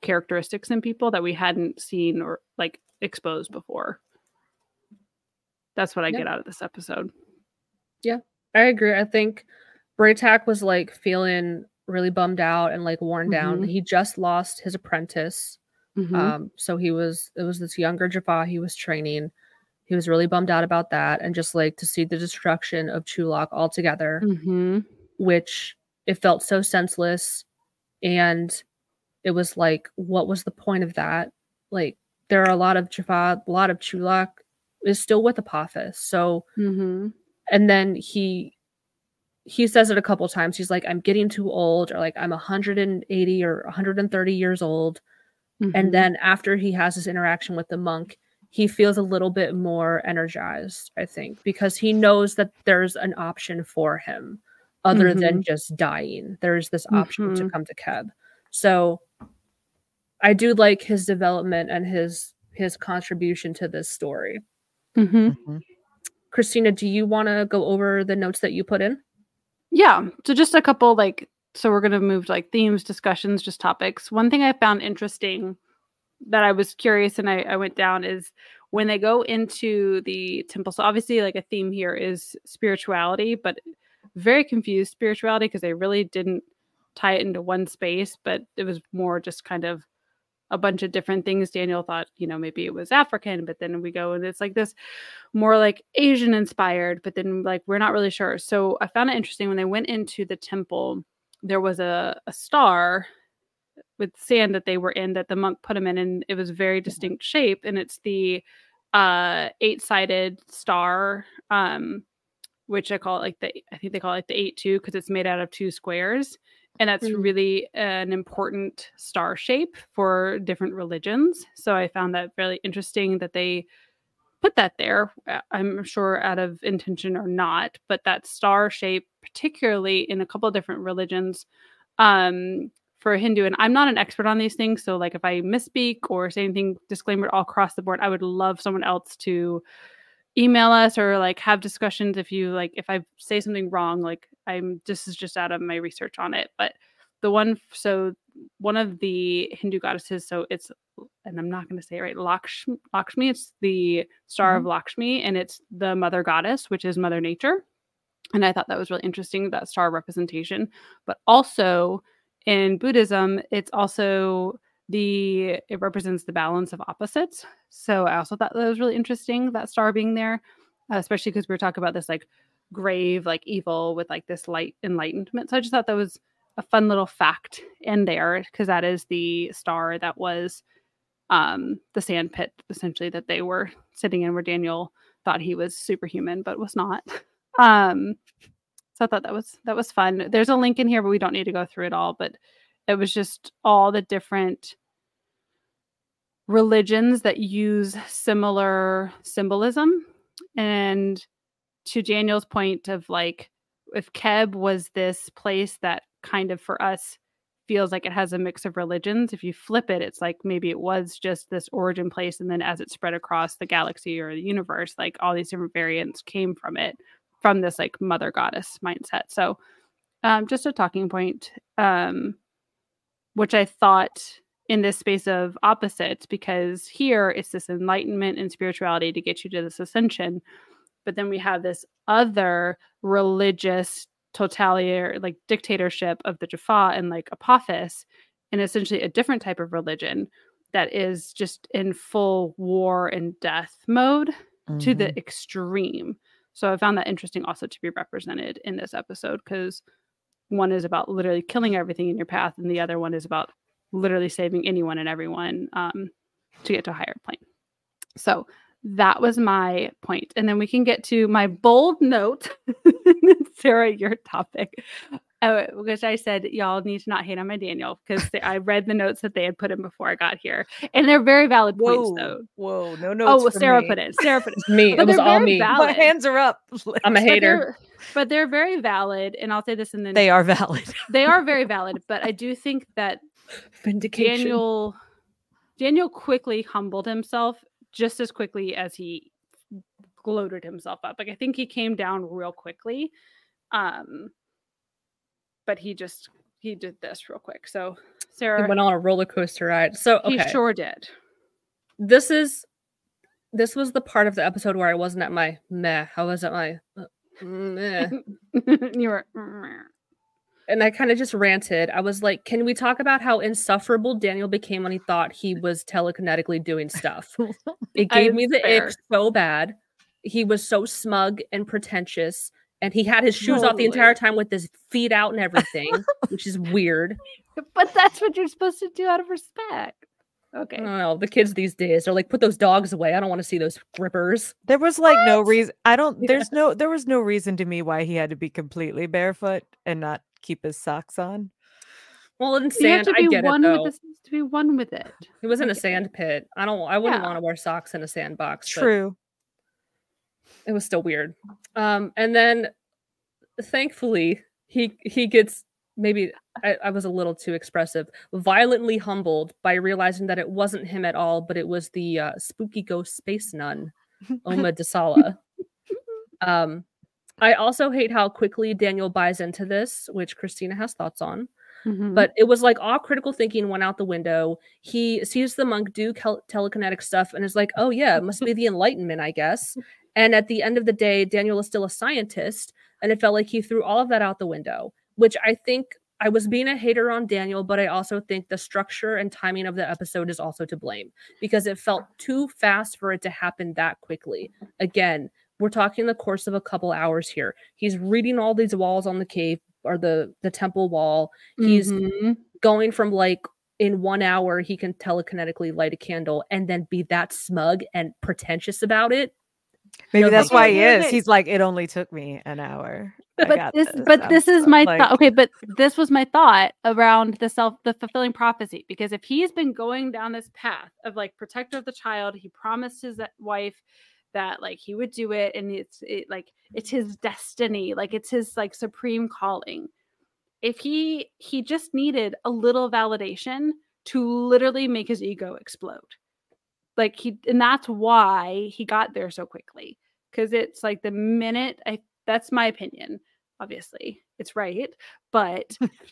characteristics in people that we hadn't seen or like exposed before. that's what I get out of this episode. Yeah, I agree. I think Braytak was like feeling really bummed out and like worn down. He just lost his apprentice. So it was this younger Jaffa he was training. He was really bummed out about that, and just like to see the destruction of Chulak altogether, which it felt so senseless. And it was like, what was the point of that? Like, there are a lot of Jaffa, a lot of Chulak is still with Apophis. So, and then he says it a couple times. He's like, I'm getting too old, or like, I'm 180 or 130 years old. And then after he has his interaction with the monk, he feels a little bit more energized, I think, because he knows that there's an option for him other than just dying. There's this option to come to Keb. So I do like his development and his contribution to this story. Christina, do you want to go over the notes that you put in? Yeah. So just a couple, like, so we're going to move to like themes, discussions, just topics. One thing I found interesting that I was curious and I went down is when they go into the temple. So obviously like a theme here is spirituality, but very confused spirituality because they really didn't tie it into one space, but it was more just kind of a bunch of different things. Daniel thought, maybe it was African, but then we go and it's like this more like Asian inspired, but then like we're not really sure. So I found it interesting when they went into the temple, there was a star with sand that they were in that the monk put them in, and it was a very distinct shape, and it's the 8-sided star, which I think they call it the 8-2 because it's made out of 2 squares. And that's really an important star shape for different religions. So I found that really interesting that they put that there. I'm sure out of intention or not, but that star shape, particularly in a couple of different religions, for Hindu, and I'm not an expert on these things. So like if I misspeak or say anything, disclaimer all across the board, I would love someone else to email us or like have discussions if I say something wrong, like this is just out of my research on it. But one of the Hindu goddesses, so it's, and I'm not going to say it right, Lakshmi, it's the star of Lakshmi, and it's the mother goddess, which is Mother Nature. And I thought that was really interesting, that star representation. But also in Buddhism, it's also it represents the balance of opposites. So I also thought that was really interesting, that star being there, especially because we were talking about this like grave, like evil with like this light enlightenment. So I just thought that was a fun little fact in there, because that is the star that was the sand pit essentially that they were sitting in, where Daniel thought he was superhuman but was not. So I thought that was fun. There's a link in here, but we don't need to go through it all. But it was just all the different religions that use similar symbolism. And to Daniel's point of like, if Keb was this place that kind of for us feels like it has a mix of religions, if you flip it, it's like maybe it was just this origin place, and then as it spread across the galaxy or the universe, like all these different variants came from it, from this like mother goddess mindset. So just a talking point, which I thought in this space of opposites, because here it's this enlightenment and spirituality to get you to this ascension. But then we have this other religious totalitarian, like dictatorship of the Jaffa and like Apophis, and essentially a different type of religion that is just in full war and death mode to the extreme. So I found that interesting also to be represented in this episode, because one is about literally killing everything in your path, and the other one is about literally saving anyone and everyone to get to a higher plane. So that was my point. And then we can get to my bold note. Sarah, your topic, which I said, y'all need to not hate on my Daniel, because I read the notes that they had put in before I got here. And they're very valid points, though. Whoa, no notes. Oh, well, Sarah put it. Me. It was all me. Valid. My hands are up. I'm a hater. But they're very valid. And I'll say this, and then they are valid. They are very valid. But I do think that vindication. Daniel quickly humbled himself, just as quickly as he gloated himself up. Like, I think he came down real quickly. But he did this real quick. So Sarah, he went on a roller coaster ride. So okay. He sure did. This is this was the part of the episode where I wasn't at my meh. I was at my meh. You were. And I kind of just ranted. I was like, can we talk about how insufferable Daniel became when he thought he was telekinetically doing stuff? It gave me the ick so bad. He was so smug and pretentious, and he had his shoes off the entire time with his feet out and everything, which is weird. But that's what you're supposed to do out of respect. Okay. I don't know. The kids these days are like, put those dogs away. I don't want to see those grippers. There was like no reason. There was no reason to me why he had to be completely barefoot and not keep his socks on. Well, in sand, I get it though. To be one with it. He was in a sand pit. I wouldn't want to wear socks in a sandbox. True. It was still weird. And then thankfully he gets, maybe I was a little too expressive, violently humbled by realizing that it wasn't him at all, but it was the spooky ghost space nun, Oma Dasala. I also hate how quickly Daniel buys into this, which Christina has thoughts on. Mm-hmm. But it was like all critical thinking went out the window. He sees the monk do telekinetic stuff and is like, oh yeah, it must be the Enlightenment, I guess. And at the end of the day, Daniel is still a scientist. And it felt like he threw all of that out the window, which I think I was being a hater on Daniel, but I also think the structure and timing of the episode is also to blame because it felt too fast for it to happen that quickly. Again, we're talking the course of a couple hours here. He's reading all these walls on the cave or the temple wall. He's going from like in 1 hour, he can telekinetically light a candle and then be that smug and pretentious about it. Maybe that's why he is. He's like, it only took me an hour. But this is my thought. Okay, but this was my thought around the fulfilling prophecy, because if he's been going down this path of like protector of the child, he promised his wife that like he would do it, and it's his destiny, like it's his like supreme calling. If he just needed a little validation to literally make his ego explode. And that's why he got there so quickly. Because it's like the minute that's my opinion. Obviously, it's right, but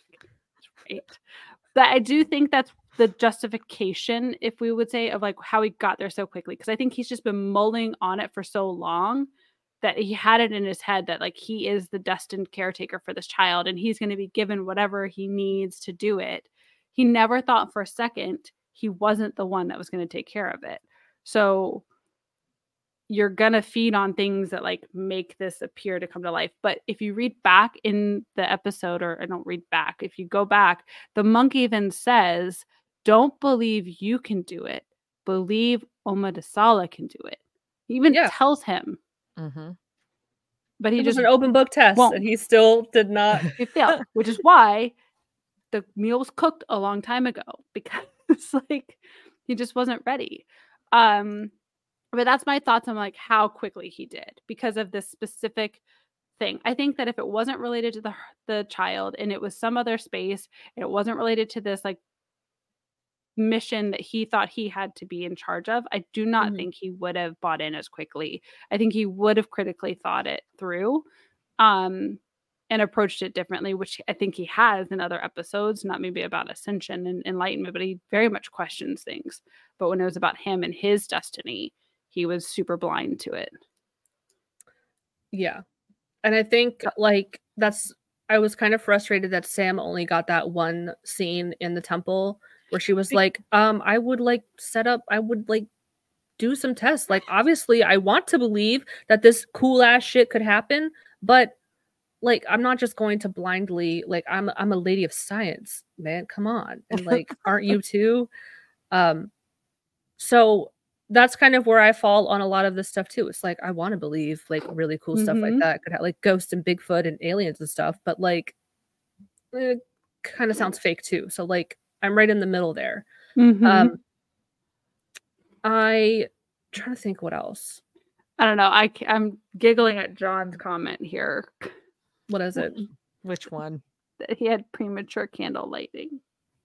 But I do think that's the justification, if we would say, of like how he got there so quickly. Because I think he's just been mulling on it for so long that he had it in his head that like he is the destined caretaker for this child, and he's going to be given whatever he needs to do it. He never thought for a second he wasn't the one that was going to take care of it. So you're going to feed on things that like make this appear to come to life. But if you read back in the episode, or I don't read back, if you go back, the monk even says, don't believe you can do it. Believe Oma Dasala can do it. He even tells him. Mm-hmm. But he just an open book test, and he still did not. He failed, which is why the meal was cooked a long time ago, because like he just wasn't ready. But that's my thoughts on like how quickly he did because of this specific thing. I think that if it wasn't related to the child and it was some other space and it wasn't related to this like mission that he thought he had to be in charge of, I do not think he would have bought in as quickly. I think he would have critically thought it through and approached it differently, which I think he has in other episodes, not maybe about ascension and enlightenment, but he very much questions things. But when it was about him and his destiny, he was super blind to it. Yeah. And I think like I was kind of frustrated that Sam only got that one scene in the temple where she was like, I would like do some tests. Like, obviously I want to believe that this cool ass shit could happen, but like, I'm not just going to blindly, like, I'm a lady of science, man. Come on. And like, aren't you too? So that's kind of where I fall on a lot of this stuff too. It's like, I want to believe like really cool stuff like that could have like ghosts and Bigfoot and aliens and stuff, but like it kind of sounds fake too. So like I'm right in the middle there. I trying to think what else. I don't know. I'm giggling at John's comment here. What is it? Which one? That he had premature candle lighting.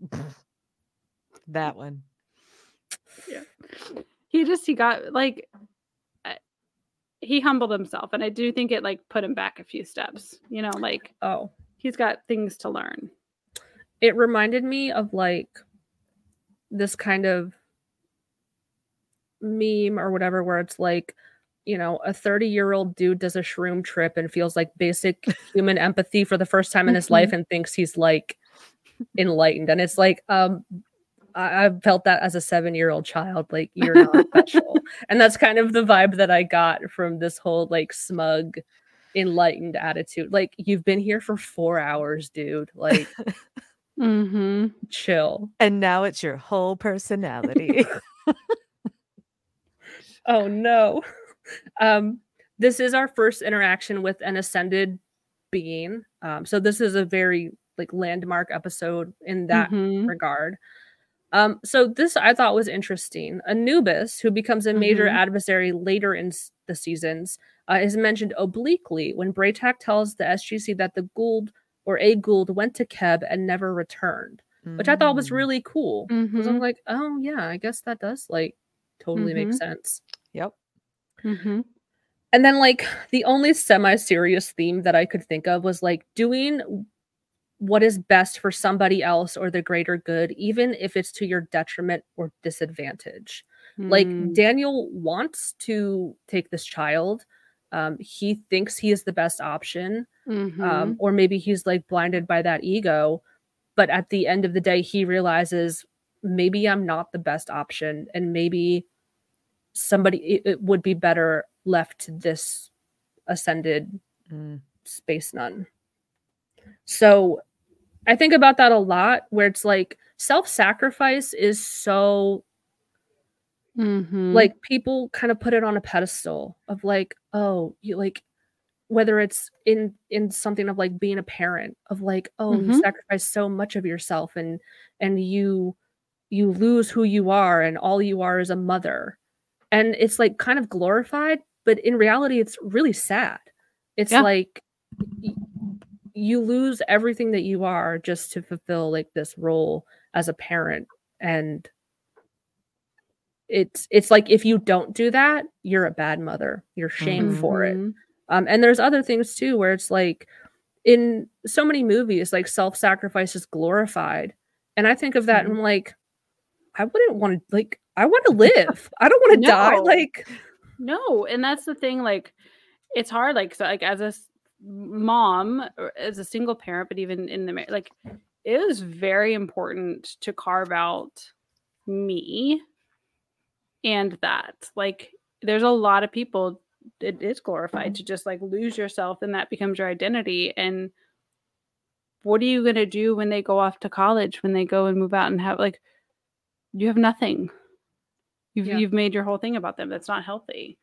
That one. Yeah. He got like he humbled himself, and I do think it like put him back a few steps, you know, like he's got things to learn. It reminded me of like this kind of meme or whatever where it's like, you know, a 30-year-old dude does a shroom trip and feels like basic human empathy for the first time in his life and thinks he's like enlightened. And it's like, I've felt that as a 7-year-old child, like you're not special. And that's kind of the vibe that I got from this whole like smug, enlightened attitude. Like, you've been here for 4 hours, dude. Like, chill. And now it's your whole personality. Oh no. This is our first interaction with an ascended being. So this is a very like landmark episode in that regard. So this I thought was interesting. Anubis, who becomes a major adversary later in the seasons, is mentioned obliquely when Braytak tells the SGC that the Gould or a Gould went to Keb and never returned, which I thought was really cool. Because I'm like, oh yeah, I guess that does like totally make sense. Yep. And then like the only semi-serious theme that I could think of was like doing what is best for somebody else or the greater good, even if it's to your detriment or disadvantage. Like Daniel wants to take this child. He thinks he is the best option. Or maybe he's like blinded by that ego. But at the end of the day, he realizes maybe I'm not the best option. And maybe it would be better left to this ascended space nun. So I think about that a lot, where it's like self-sacrifice is so like people kind of put it on a pedestal of like, oh, you like, whether it's in something of like being a parent of like, oh, you sacrifice so much of yourself and you lose who you are and all you are is a mother. And it's like kind of glorified, but in reality, it's really sad. It's like you lose everything that you are just to fulfill like this role as a parent. And it's like, if you don't do that, you're a bad mother. You're shamed for it. And there's other things too, where it's like in so many movies, like self-sacrifice is glorified. And I think of that and I'm like, I wouldn't want to, like, I want to live. I don't want to die. Like, no. And that's the thing. Like, it's hard. Like, so, like, as a mom, or as a single parent, but even in the like, it is very important to carve out me and that. Like, there's a lot of people. It is glorified to just like lose yourself, and that becomes your identity. And what are you going to do when they go off to college? When they go and move out and have like. You have nothing. You've made your whole thing about them. That's not healthy.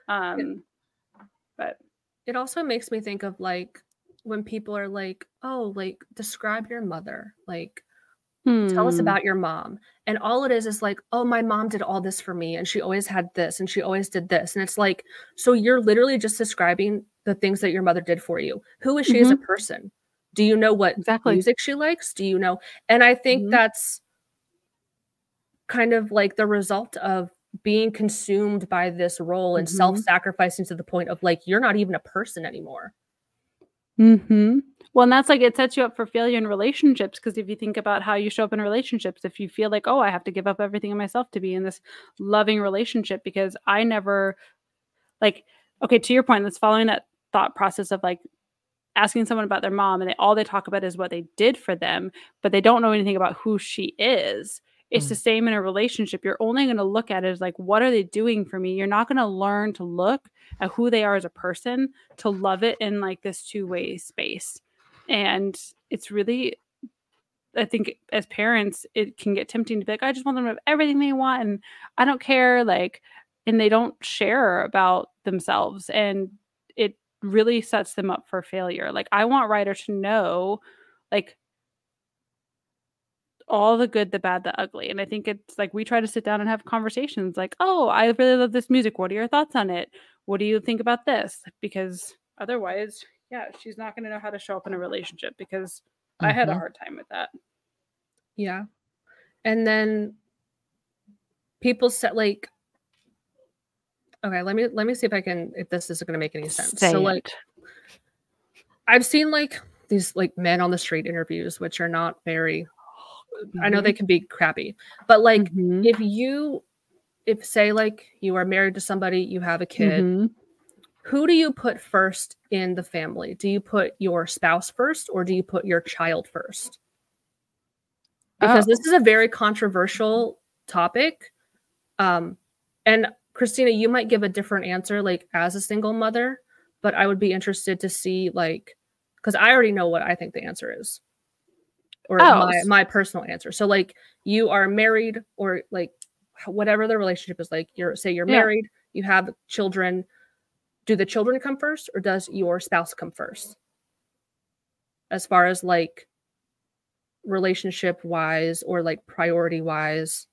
But it also makes me think of like when people are like, oh, like describe your mother. Like tell us about your mom. And all it is like, oh, my mom did all this for me. And she always had this and she always did this. And it's like, so you're literally just describing the things that your mother did for you. Who is she as a person? Do you know what music she likes? Do you know? And I think that's kind of like the result of being consumed by this role and self-sacrificing to the point of like, you're not even a person anymore. Well, and that's like, it sets you up for failure in relationships. Because if you think about how you show up in relationships, if you feel like, oh, I have to give up everything in myself to be in this loving relationship because I never like, okay, to your point, that's following that thought process of like asking someone about their mom and all they talk about is what they did for them, but they don't know anything about who she is. It's the same in a relationship. You're only going to look at it as like, what are they doing for me? You're not going to learn to look at who they are as a person to love it in like this two-way space. And it's really, I think as parents, it can get tempting to be like, I just want them to have everything they want and I don't care. Like, and they don't share about themselves and it really sets them up for failure. Like, I want Ryder to know like all the good, the bad, the ugly. And I think it's like we try to sit down and have conversations like, oh, I really love this music. What are your thoughts on it? What do you think about this? Because otherwise, she's not going to know how to show up in a relationship because I had a hard time with that. Yeah. And then people said like, okay, let me see if this is going to make any sense. Like, I've seen like these like men on the street interviews, which are not very, I know they can be crappy, but like if you if say like you are married to somebody, you have a kid, Mhm. who do you put first in the family? Do you put your spouse first or do you put your child first? Because this is a very controversial topic. And Christina, you might give a different answer like as a single mother, but I would be interested to see like, because I already know what I think the answer is. Or my personal answer. So like you are married or like whatever the relationship is like, you're married, you have children. Do the children come first or does your spouse come first? As far as like relationship wise or like priority wise?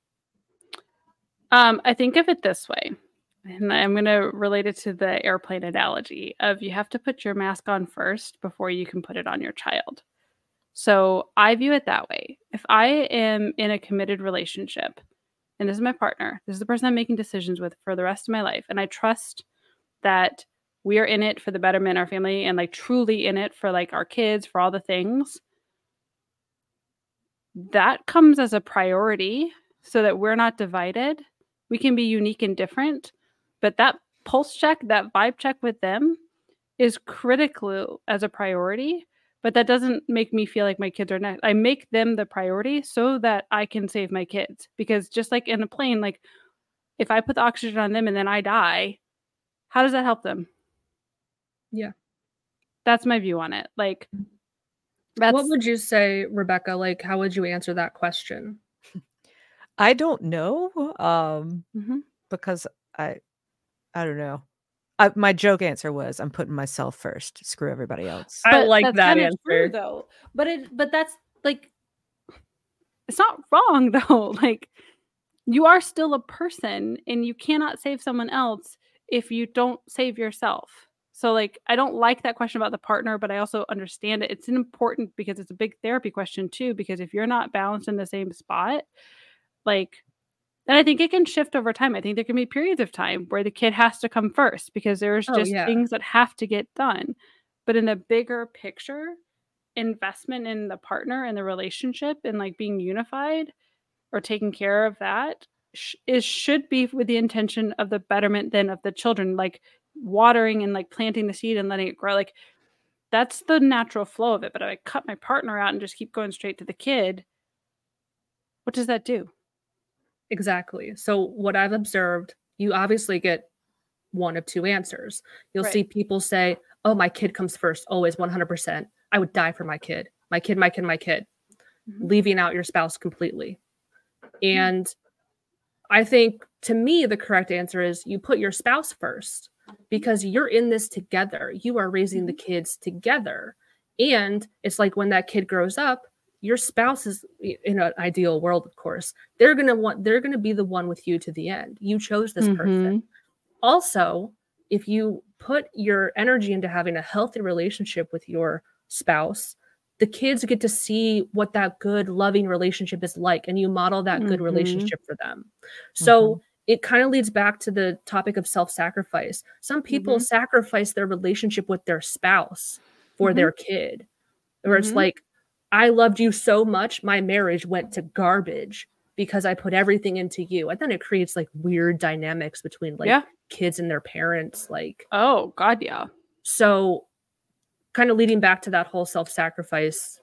I think of it this way, and I'm going to relate it to the airplane analogy of you have to put your mask on first before you can put it on your child. So I view it that way. If I am in a committed relationship and this is my partner, this is the person I'm making decisions with for the rest of my life, and I trust that we are in it for the betterment of our family and like truly in it for like our kids, for all the things, that comes as a priority so that we're not divided. We can be unique and different, but that pulse check, that vibe check with them is critical as a priority. But that doesn't make me feel like my kids are next. I make them the priority so that I can save my kids. Because just like in a plane, like if I put the oxygen on them and then I die, how does that help them? Yeah. That's my view on it. Like, what would you say, Rebecca? Like, how would you answer that question? I don't know. Because I don't know. My joke answer was I'm putting myself first. Screw everybody else. I like that answer true, though. But that's like, it's not wrong though. Like, you are still a person and you cannot save someone else if you don't save yourself. So like, I don't like that question about the partner, but I also understand it. It's important because it's a big therapy question too, because if you're not balanced in the same spot, like, then I think it can shift over time. I think there can be periods of time where the kid has to come first because there's just things that have to get done. But in the bigger picture, investment in the partner and the relationship and like being unified or taking care of that should be with the intention of the betterment then of the children, like watering and like planting the seed and letting it grow. Like that's the natural flow of it. But if I cut my partner out and just keep going straight to the kid, what does that do? Exactly. So what I've observed, you obviously get one of two answers. You'll see people say, oh, my kid comes first, always 100%. I would die for my kid, leaving out your spouse completely. And I think to me, the correct answer is you put your spouse first because you're in this together. You are raising the kids together. And it's like when that kid grows up, your spouse is in an ideal world, of course. They're going to be the one with you to the end. You chose this person. Also, if you put your energy into having a healthy relationship with your spouse, the kids get to see what that good, loving relationship is like, and you model that good relationship for them. So it kind of leads back to the topic of self-sacrifice. Some people sacrifice their relationship with their spouse for their kid, where it's like, I loved you so much, my marriage went to garbage because I put everything into you. And then it creates like weird dynamics between like kids and their parents. Like, oh God, yeah. So kind of leading back to that whole self-sacrifice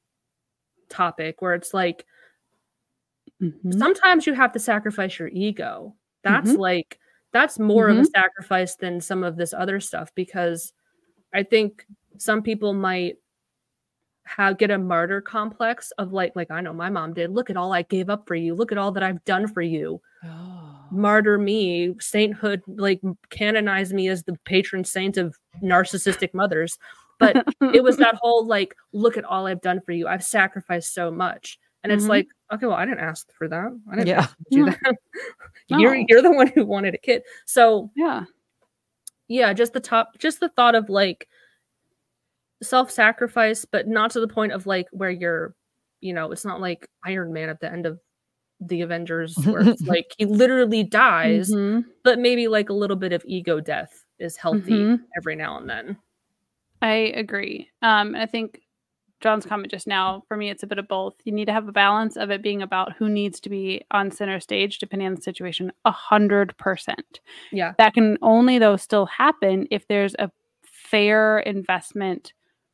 topic where it's like, sometimes you have to sacrifice your ego. That's like, that's more of a sacrifice than some of this other stuff, because I think some people might get a martyr complex of like I know my mom did. Look at all I gave up for you. Look at all that I've done for you. Martyr me, sainthood, like canonize me as the patron saint of narcissistic mothers. But it was that whole like, look at all I've done for you. I've sacrificed so much. And it's like, okay, well, I didn't ask for that. I didn't ask to do that. You're the one who wanted a kid. So just the thought of like self-sacrifice, but not to the point of like where you're, it's not like Iron Man at the end of the Avengers where it's like he literally dies, but maybe like a little bit of ego death is healthy every now and then. I agree. I think John's comment just now, for me, it's a bit of both. You need to have a balance of it being about who needs to be on center stage, depending on the situation, 100%. Yeah. That can only, though, still happen if there's a fair investment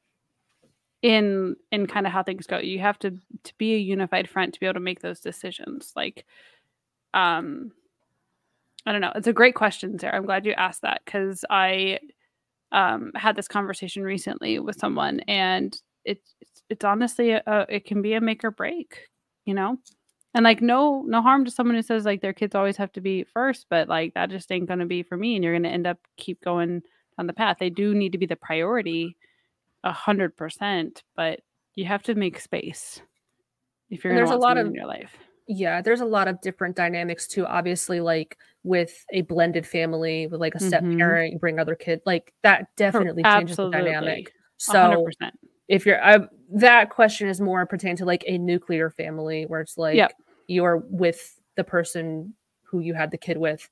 in kind of how things go. You have to be a unified front to be able to make those decisions. Like, I don't know. It's a great question, Sarah. I'm glad you asked that, because I had this conversation recently with someone, and it's honestly it can be a make or break, and like no harm to someone who says like their kids always have to be first, but like that just ain't going to be for me, and you're going to end up keep going down the path. They do need to be the priority 100%, but you have to make space if you're going to want someone in your life. Yeah, there's a lot of different dynamics too. Obviously, like with a blended family, with like a step parent, you bring other kids, like that definitely changes the dynamic. So 100%. If you're that question is more pertaining to like a nuclear family where it's like you're with the person who you had the kid with.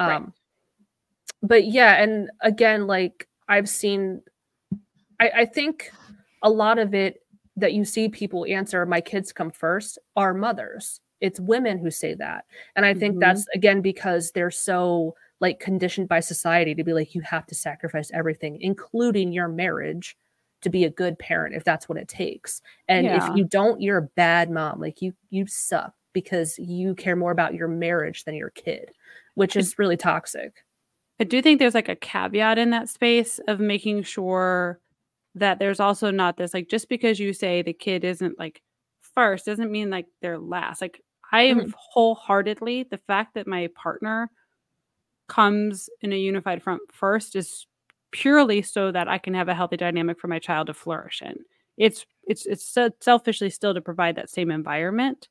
But yeah, and again, like I've seen, I think a lot of it that you see people answer, my kids come first, are mothers. It's women who say that. And I think that's, again, because they're so like conditioned by society to be like, you have to sacrifice everything, including your marriage, to be a good parent, if that's what it takes. And if you don't, you're a bad mom. Like you suck because you care more about your marriage than your kid, which is really toxic. I do think there's like a caveat in that space of making sure that there's also not this, like, just because you say the kid isn't like first doesn't mean like they're last. Like I am wholeheartedly, the fact that my partner comes in a unified front first is purely so that I can have a healthy dynamic for my child to flourish in. It's selfishly still to provide that same environment,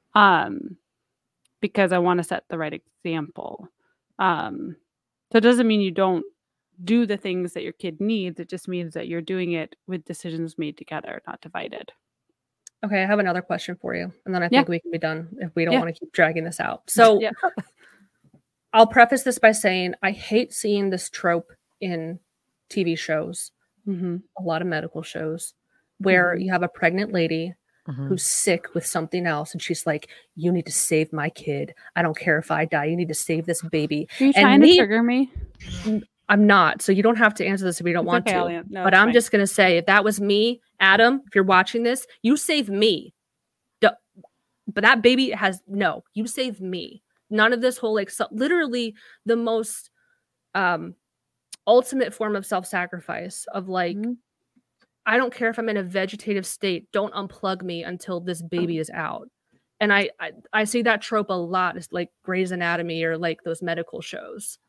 because I want to set the right example. So it doesn't mean you don't do the things that your kid needs. It just means that you're doing it with decisions made together, not divided. Okay, I have another question for you, and then I think we can be done if we don't want to keep dragging this out. So I'll preface this by saying I hate seeing this trope in TV shows, a lot of medical shows, where you have a pregnant lady who's sick with something else, and she's like, you need to save my kid. I don't care if I die. You need to save this baby. Are you trying to trigger me? I'm not. So you don't have to answer this if you don't want to. No, but I'm just going to say, if that was me, Adam, if you're watching this, you save me. But that baby you save me. None of this whole, like, literally the most ultimate form of self-sacrifice of like, I don't care if I'm in a vegetative state. Don't unplug me until this baby is out. And I see that trope a lot. It's like Grey's Anatomy or like those medical shows.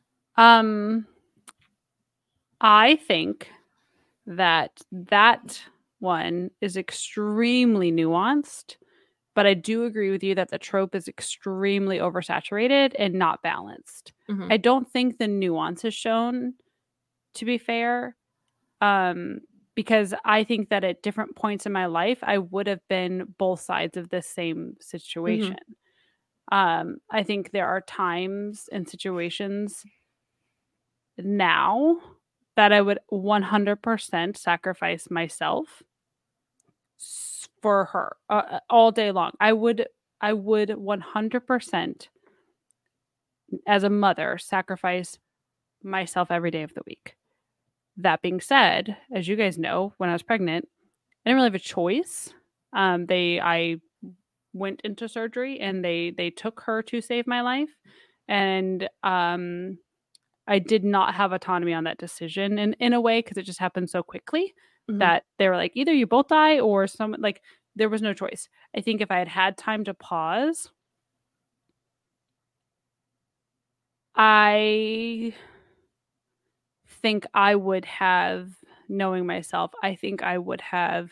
I think that one is extremely nuanced, but I do agree with you that the trope is extremely oversaturated and not balanced. I don't think the nuance is shown, to be fair, because I think that at different points in my life, I would have been both sides of the same situation. I think there are times and situations now that I would 100% sacrifice myself for her all day long. I would 100% as a mother sacrifice myself every day of the week. That being said, as you guys know, when I was pregnant, I didn't really have a choice. I went into surgery and they took her to save my life. And I did not have autonomy on that decision in a way, because it just happened so quickly that they were like, either you both die or someone, like, there was no choice. I think if I had had time to pause, I think I would have, knowing myself, I think I would have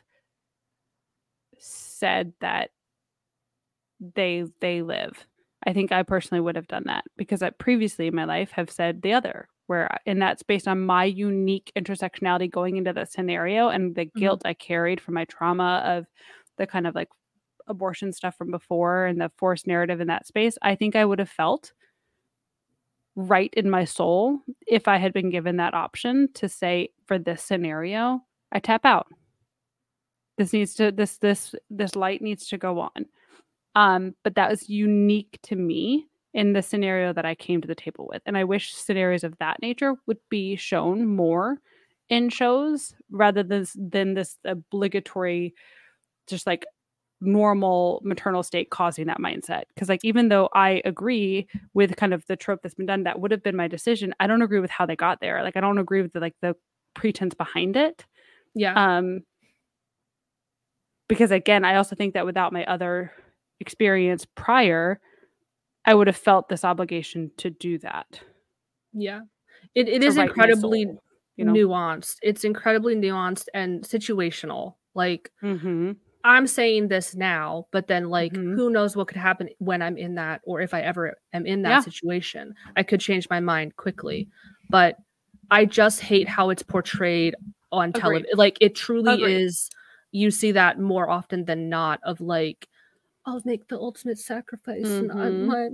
said that they live. I think I personally would have done that, because I previously in my life have said the other, and that's based on my unique intersectionality going into that scenario and the guilt I carried from my trauma of the kind of like abortion stuff from before and the forced narrative in that space. I think I would have felt right in my soul if I had been given that option to say, for this scenario, I tap out. this light needs to go on. But that was unique to me in the scenario that I came to the table with. And I wish scenarios of that nature would be shown more in shows rather than this obligatory, just like normal maternal state causing that mindset. Because like, even though I agree with kind of the trope that's been done, that would have been my decision. I don't agree with how they got there. Like, I don't agree with the pretense behind it. Yeah. Because again, I also think that without my other experience prior, I would have felt this obligation to do that. Yeah. It is incredibly nuanced. It's incredibly nuanced and situational. Like, I'm saying this now, but then like, who knows what could happen when I'm in that, or if I ever am in that situation. I could change my mind quickly. But I just hate how it's portrayed on television. Like, it truly is. You see that more often than not of like, I'll make the ultimate sacrifice. And I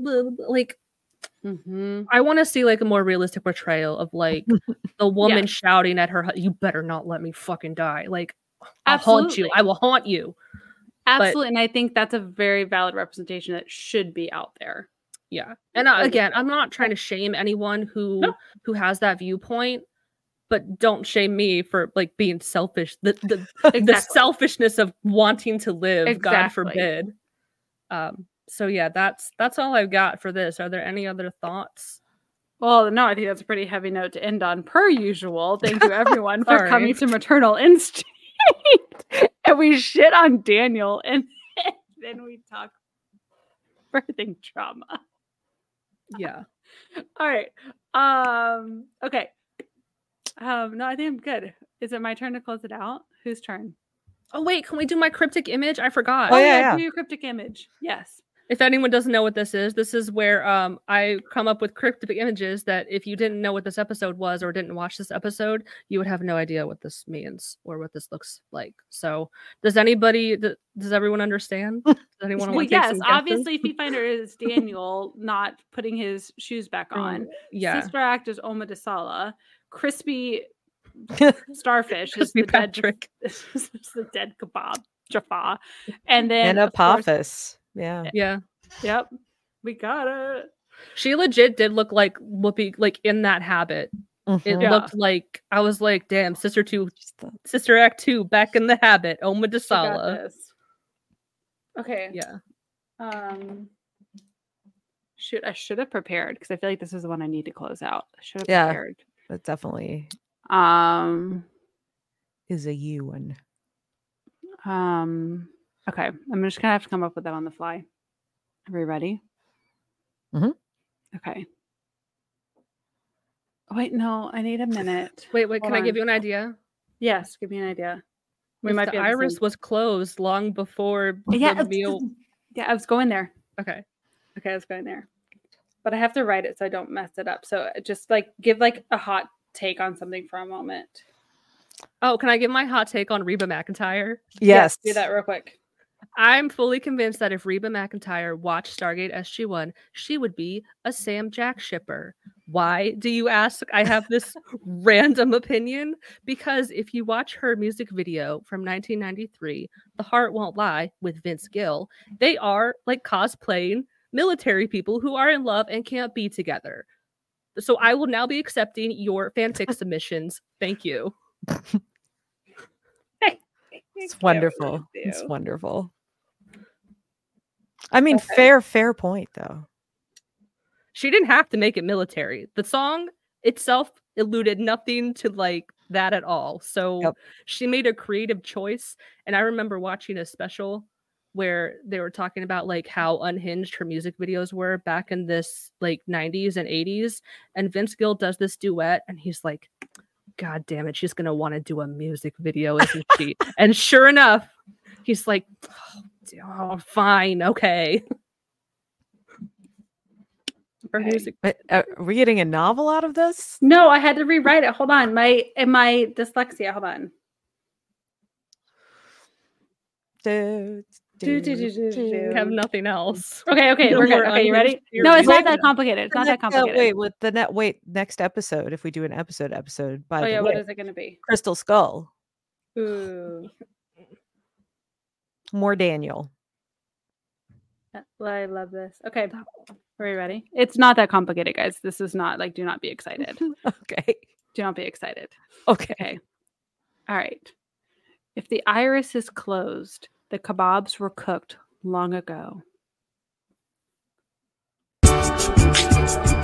want to see like a more realistic portrayal of like the woman shouting at her, you better not let me fucking die. Like, I'll haunt you. I will haunt you. Absolutely. And I think that's a very valid representation that should be out there. Yeah. And again, I'm not trying to shame anyone who has that viewpoint, but don't shame me for like being selfish. The selfishness of wanting to live, God forbid. So yeah, that's all I've got for this. Are there any other thoughts? Well, no, I think that's a pretty heavy note to end on, per usual. Thank you, everyone, for coming to Maternal Instinct. And we shit on Daniel, and then we talk birthing trauma. Yeah. All right. Okay. No, I think I'm good. Is it my turn to close it out? Whose turn? Oh, wait, can we do my cryptic image? I forgot. Oh, yeah. Do your cryptic image. Yes. If anyone doesn't know what this is where I come up with cryptic images that if you didn't know what this episode was or didn't watch this episode, you would have no idea what this means or what this looks like. So does everyone understand? Does anyone want to take some guesses? Obviously Feetfinder is Daniel not putting his shoes back on. Yeah. Sister Act is Oma Desala. Crispy Starfish is the Patrick. Is the dead kebab Jaffa. And then Apophis. Yeah. Yep. We got it. She legit did look like Whoopi, like in that habit. It looked like, I was like, damn, Sister Act 2 back in the habit. Oma Desala. Okay. Yeah. Shoot, I should have prepared because I feel like this is the one I need to close out. I should have prepared. That definitely is a you one. Okay, I'm just gonna have to come up with that on the fly. Are we ready? Okay. Oh, wait, no, I need a minute. Wait, can I give you an idea? Yes, give me an idea. The iris was closed long before the meal. Yeah, I was going there. Okay, I was going there. But I have to write it so I don't mess it up. So just like give like a hot take on something for a moment. Oh, can I give my hot take on Reba McEntire? Yes, do that real quick. I'm fully convinced that if Reba McEntire watched Stargate SG-1, she would be a Sam Jack shipper. Why, do you ask? I have this random opinion. Because if you watch her music video from 1993, The Heart Won't Lie, with Vince Gill, they are like cosplaying military people who are in love and can't be together. So I will now be accepting your fanfic submissions. Thank you. It's wonderful. It's wonderful. I mean, fair point, though. She didn't have to make it military. The song itself alluded nothing to like that at all. So she made a creative choice. And I remember watching a special where they were talking about like how unhinged her music videos were back in this like 90s and 80s. And Vince Gill does this duet and he's like, God damn it, she's gonna want to do a music video, isn't she? And sure enough, he's like, oh, fine, okay. Her music. But are we getting a novel out of this? No, I had to rewrite it. Hold on, my dyslexia. Hold on. Have nothing else. Okay, we're good. Okay, you ready? No, it's not that complicated. It's not that complicated. Next episode, if we do an episode by what is it going to be? Crystal Skull. Ooh. more Daniel. I love this. Okay. Are you ready? It's not that complicated, guys. This is not like, do not be excited. Okay. Do not be excited. Okay. All right. If the iris is closed, the kebabs were cooked long ago.